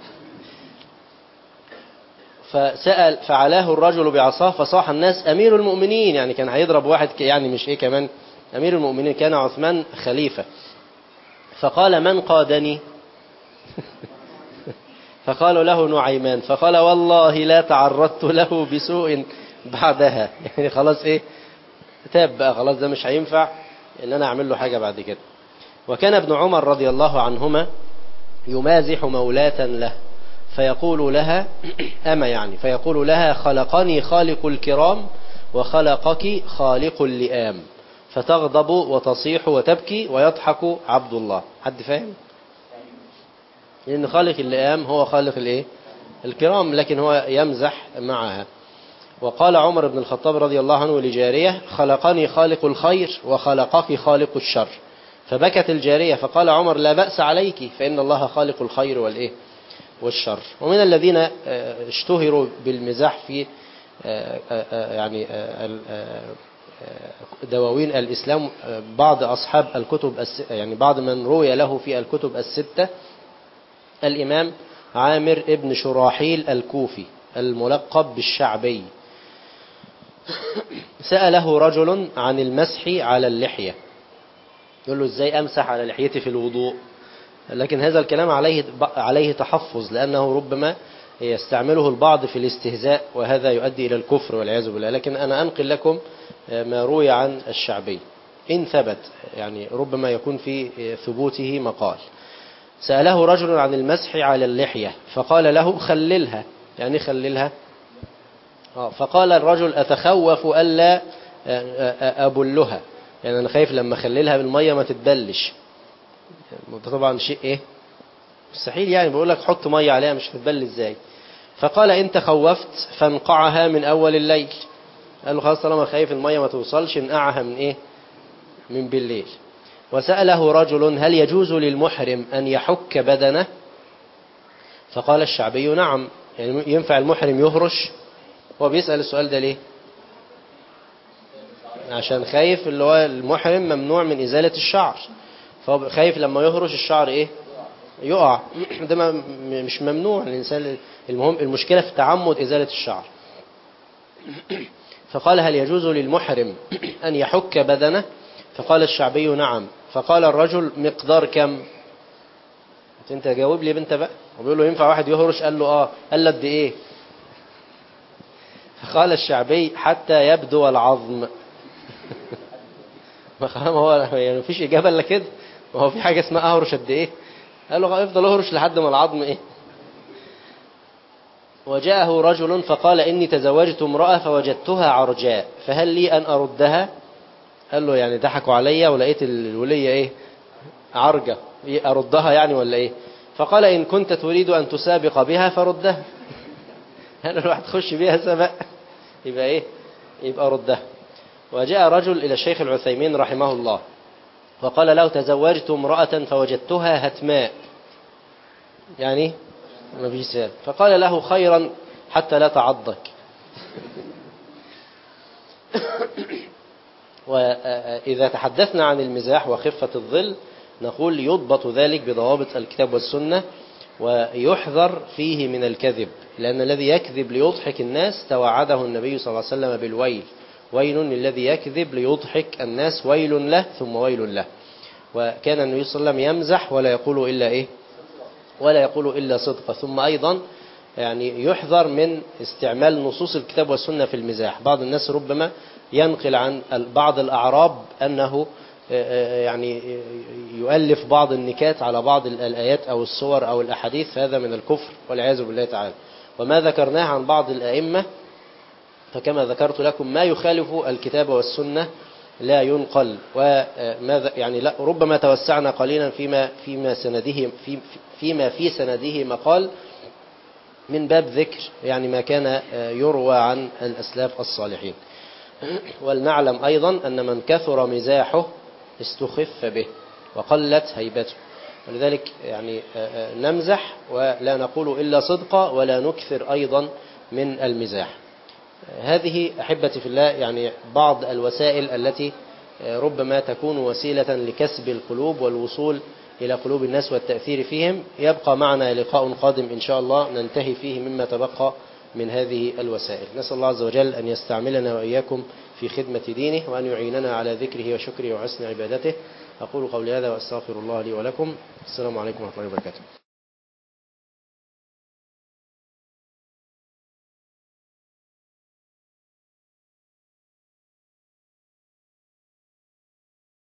فسأل فعلاه الرجل بعصاه فصاح الناس أمير المؤمنين. يعني كان هيضرب واحد يعني مش ايه كمان أمير المؤمنين، كان عثمان خليفة. فقال من قادني؟ فقالوا له نعيمان. فقال والله لا تعرضت له بسوء بعدها. يعني خلاص ايه تاب بقى، خلاص ده مش هينفع ان انا اعمل له حاجة بعد كده. وكان ابن عمر رضي الله عنهما يمازح مولاة له فيقول لها أما يعني فيقول لها خلقني خالق الكرام وخلقك خالق اللئام، فتغضب وتصيح وتبكي ويضحك عبد الله. حد فاهم؟ لأن خالق اللئام هو خالق الايه الكرام، لكن هو يمزح معها. وقال عمر بن الخطاب رضي الله عنه لجارية خلقني خالق الخير وخلقك خالق الشر، فبكت الجارية فقال عمر لا بأس عليك فإن الله خالق الخير والإيه والشر. ومن الذين اشتهروا بالمزاح في يعني دواوين الإسلام بعض أصحاب الكتب يعني بعض من روي له في الكتب الستة الإمام عامر ابن شراحيل الكوفي الملقب بالشعبي. سأله رجل عن المسح على اللحية، يقول له ازاي أمسح على لحيتي في الوضوء؟ لكن هذا الكلام عليه تحفظ، لأنه ربما يستعمله البعض في الاستهزاء وهذا يؤدي إلى الكفر والعياذ بالله. لكن أنا أنقل لكم ما روي عن الشعبي إن ثبت، يعني ربما يكون في ثبوته مقال. سأله رجل عن المسح على اللحية فقال له خللها. يعني خللها؟ فقال الرجل أتخوف ألا أبلها، يعني أنا خايف لما أخللها بالمية ما تتبلش. ده طبعا شيء إيه مستحيل، يعني بقول لك حط مية عليها مش هتتبل إزاي. فقال إن تخوفت فانقعها من أول الليل. قال له خلاص طالما خايف المية ما توصلش انقعها من إيه من بالليل. وسأله رجل هل يجوز للمحرم أن يحك بدنه؟ فقال الشعبي نعم. يعني ينفع المحرم يهرش؟ هو بيسأل السؤال ده ليه؟ عشان خايف اللي هو المحرم ممنوع من إزالة الشعر، فهو خايف لما يهرش الشعر إيه يقع. ده مش ممنوع الإنسان، المهم المشكلة في تعمد إزالة الشعر. فقال هل يجوز للمحرم أن يحك بدنه؟ فقال الشعبي نعم. فقال الرجل مقدار كم؟ انت جاوب لي بنت بقى. وبيقول له ينفع واحد يهرش؟ قال له قال له قد ايه؟ فقال الشعبي حتى يبدو العظم. ما هو يعني مفيش اجابه الا كده، وهو في حاجه اسمها اهرش قد ايه؟ قال له افضل اهرش لحد ما العظم ايه. وجاءه رجل فقال اني تزوجت امراه فوجدتها عرجاء فهل لي ان اردها؟ قال له يعني ضحكوا عليا ولقيت الوليه ايه عرجه، اردها يعني ولا ايه؟ فقال ان كنت تريد ان تسابق بها فردها. قال له هتخش بيها سبق يبقى ايه يبقى ردها. وجاء رجل الى الشيخ العثيمين رحمه الله وقال له تزوجت امراه فوجدتها هتماء. يعني ما فيش سبب. فقال له خيرا حتى لا تعضك. وإذا تحدثنا عن المزاح وخفة الظل نقول يضبط ذلك بضوابط الكتاب والسنة، ويحذر فيه من الكذب، لأن الذي يكذب ليضحك الناس توعده النبي صلى الله عليه وسلم بالويل: ويل للذي يكذب ليضحك الناس، ويل له ثم ويل له. وكان النبي صلى الله عليه وسلم يمزح ولا يقول إلا إيه؟ ولا يقول إلا صدقا. ثم أيضا يعني يحذر من استعمال نصوص الكتاب والسنة في المزاح. بعض الناس ربما ينقل عن بعض الأعراب أنه يعني يؤلف بعض النكات على بعض الآيات أو الصور أو الأحاديث، فهذا من الكفر والعياذ بالله تعالى. وما ذكرناه عن بعض الأئمة فكما ذكرت لكم ما يخالف الكتاب والسنة لا ينقل. وماذا يعني لا ربما توسعنا قليلا فيما في سنده مقال من باب ذكر يعني ما كان يروى عن الأسلاف الصالحين. ولنعلم أيضا أن من كثر مزاحه استخف به وقلت هيبته، ولذلك يعني نمزح ولا نقول إلا صدقا ولا نكثر أيضا من المزاح. هذه أحبتي في الله يعني بعض الوسائل التي ربما تكون وسيلة لكسب القلوب والوصول إلى قلوب الناس والتأثير فيهم. يبقى معنا لقاء قادم إن شاء الله ننتهي فيه مما تبقى من هذه الوسائل. نسأل الله عز وجل أن يستعملنا وإياكم في خدمة دينه، وأن يعيننا على ذكره وشكره وحسن عبادته. أقول قولي هذا وأستغفر الله لي ولكم. السلام عليكم ورحمة الله وبركاته.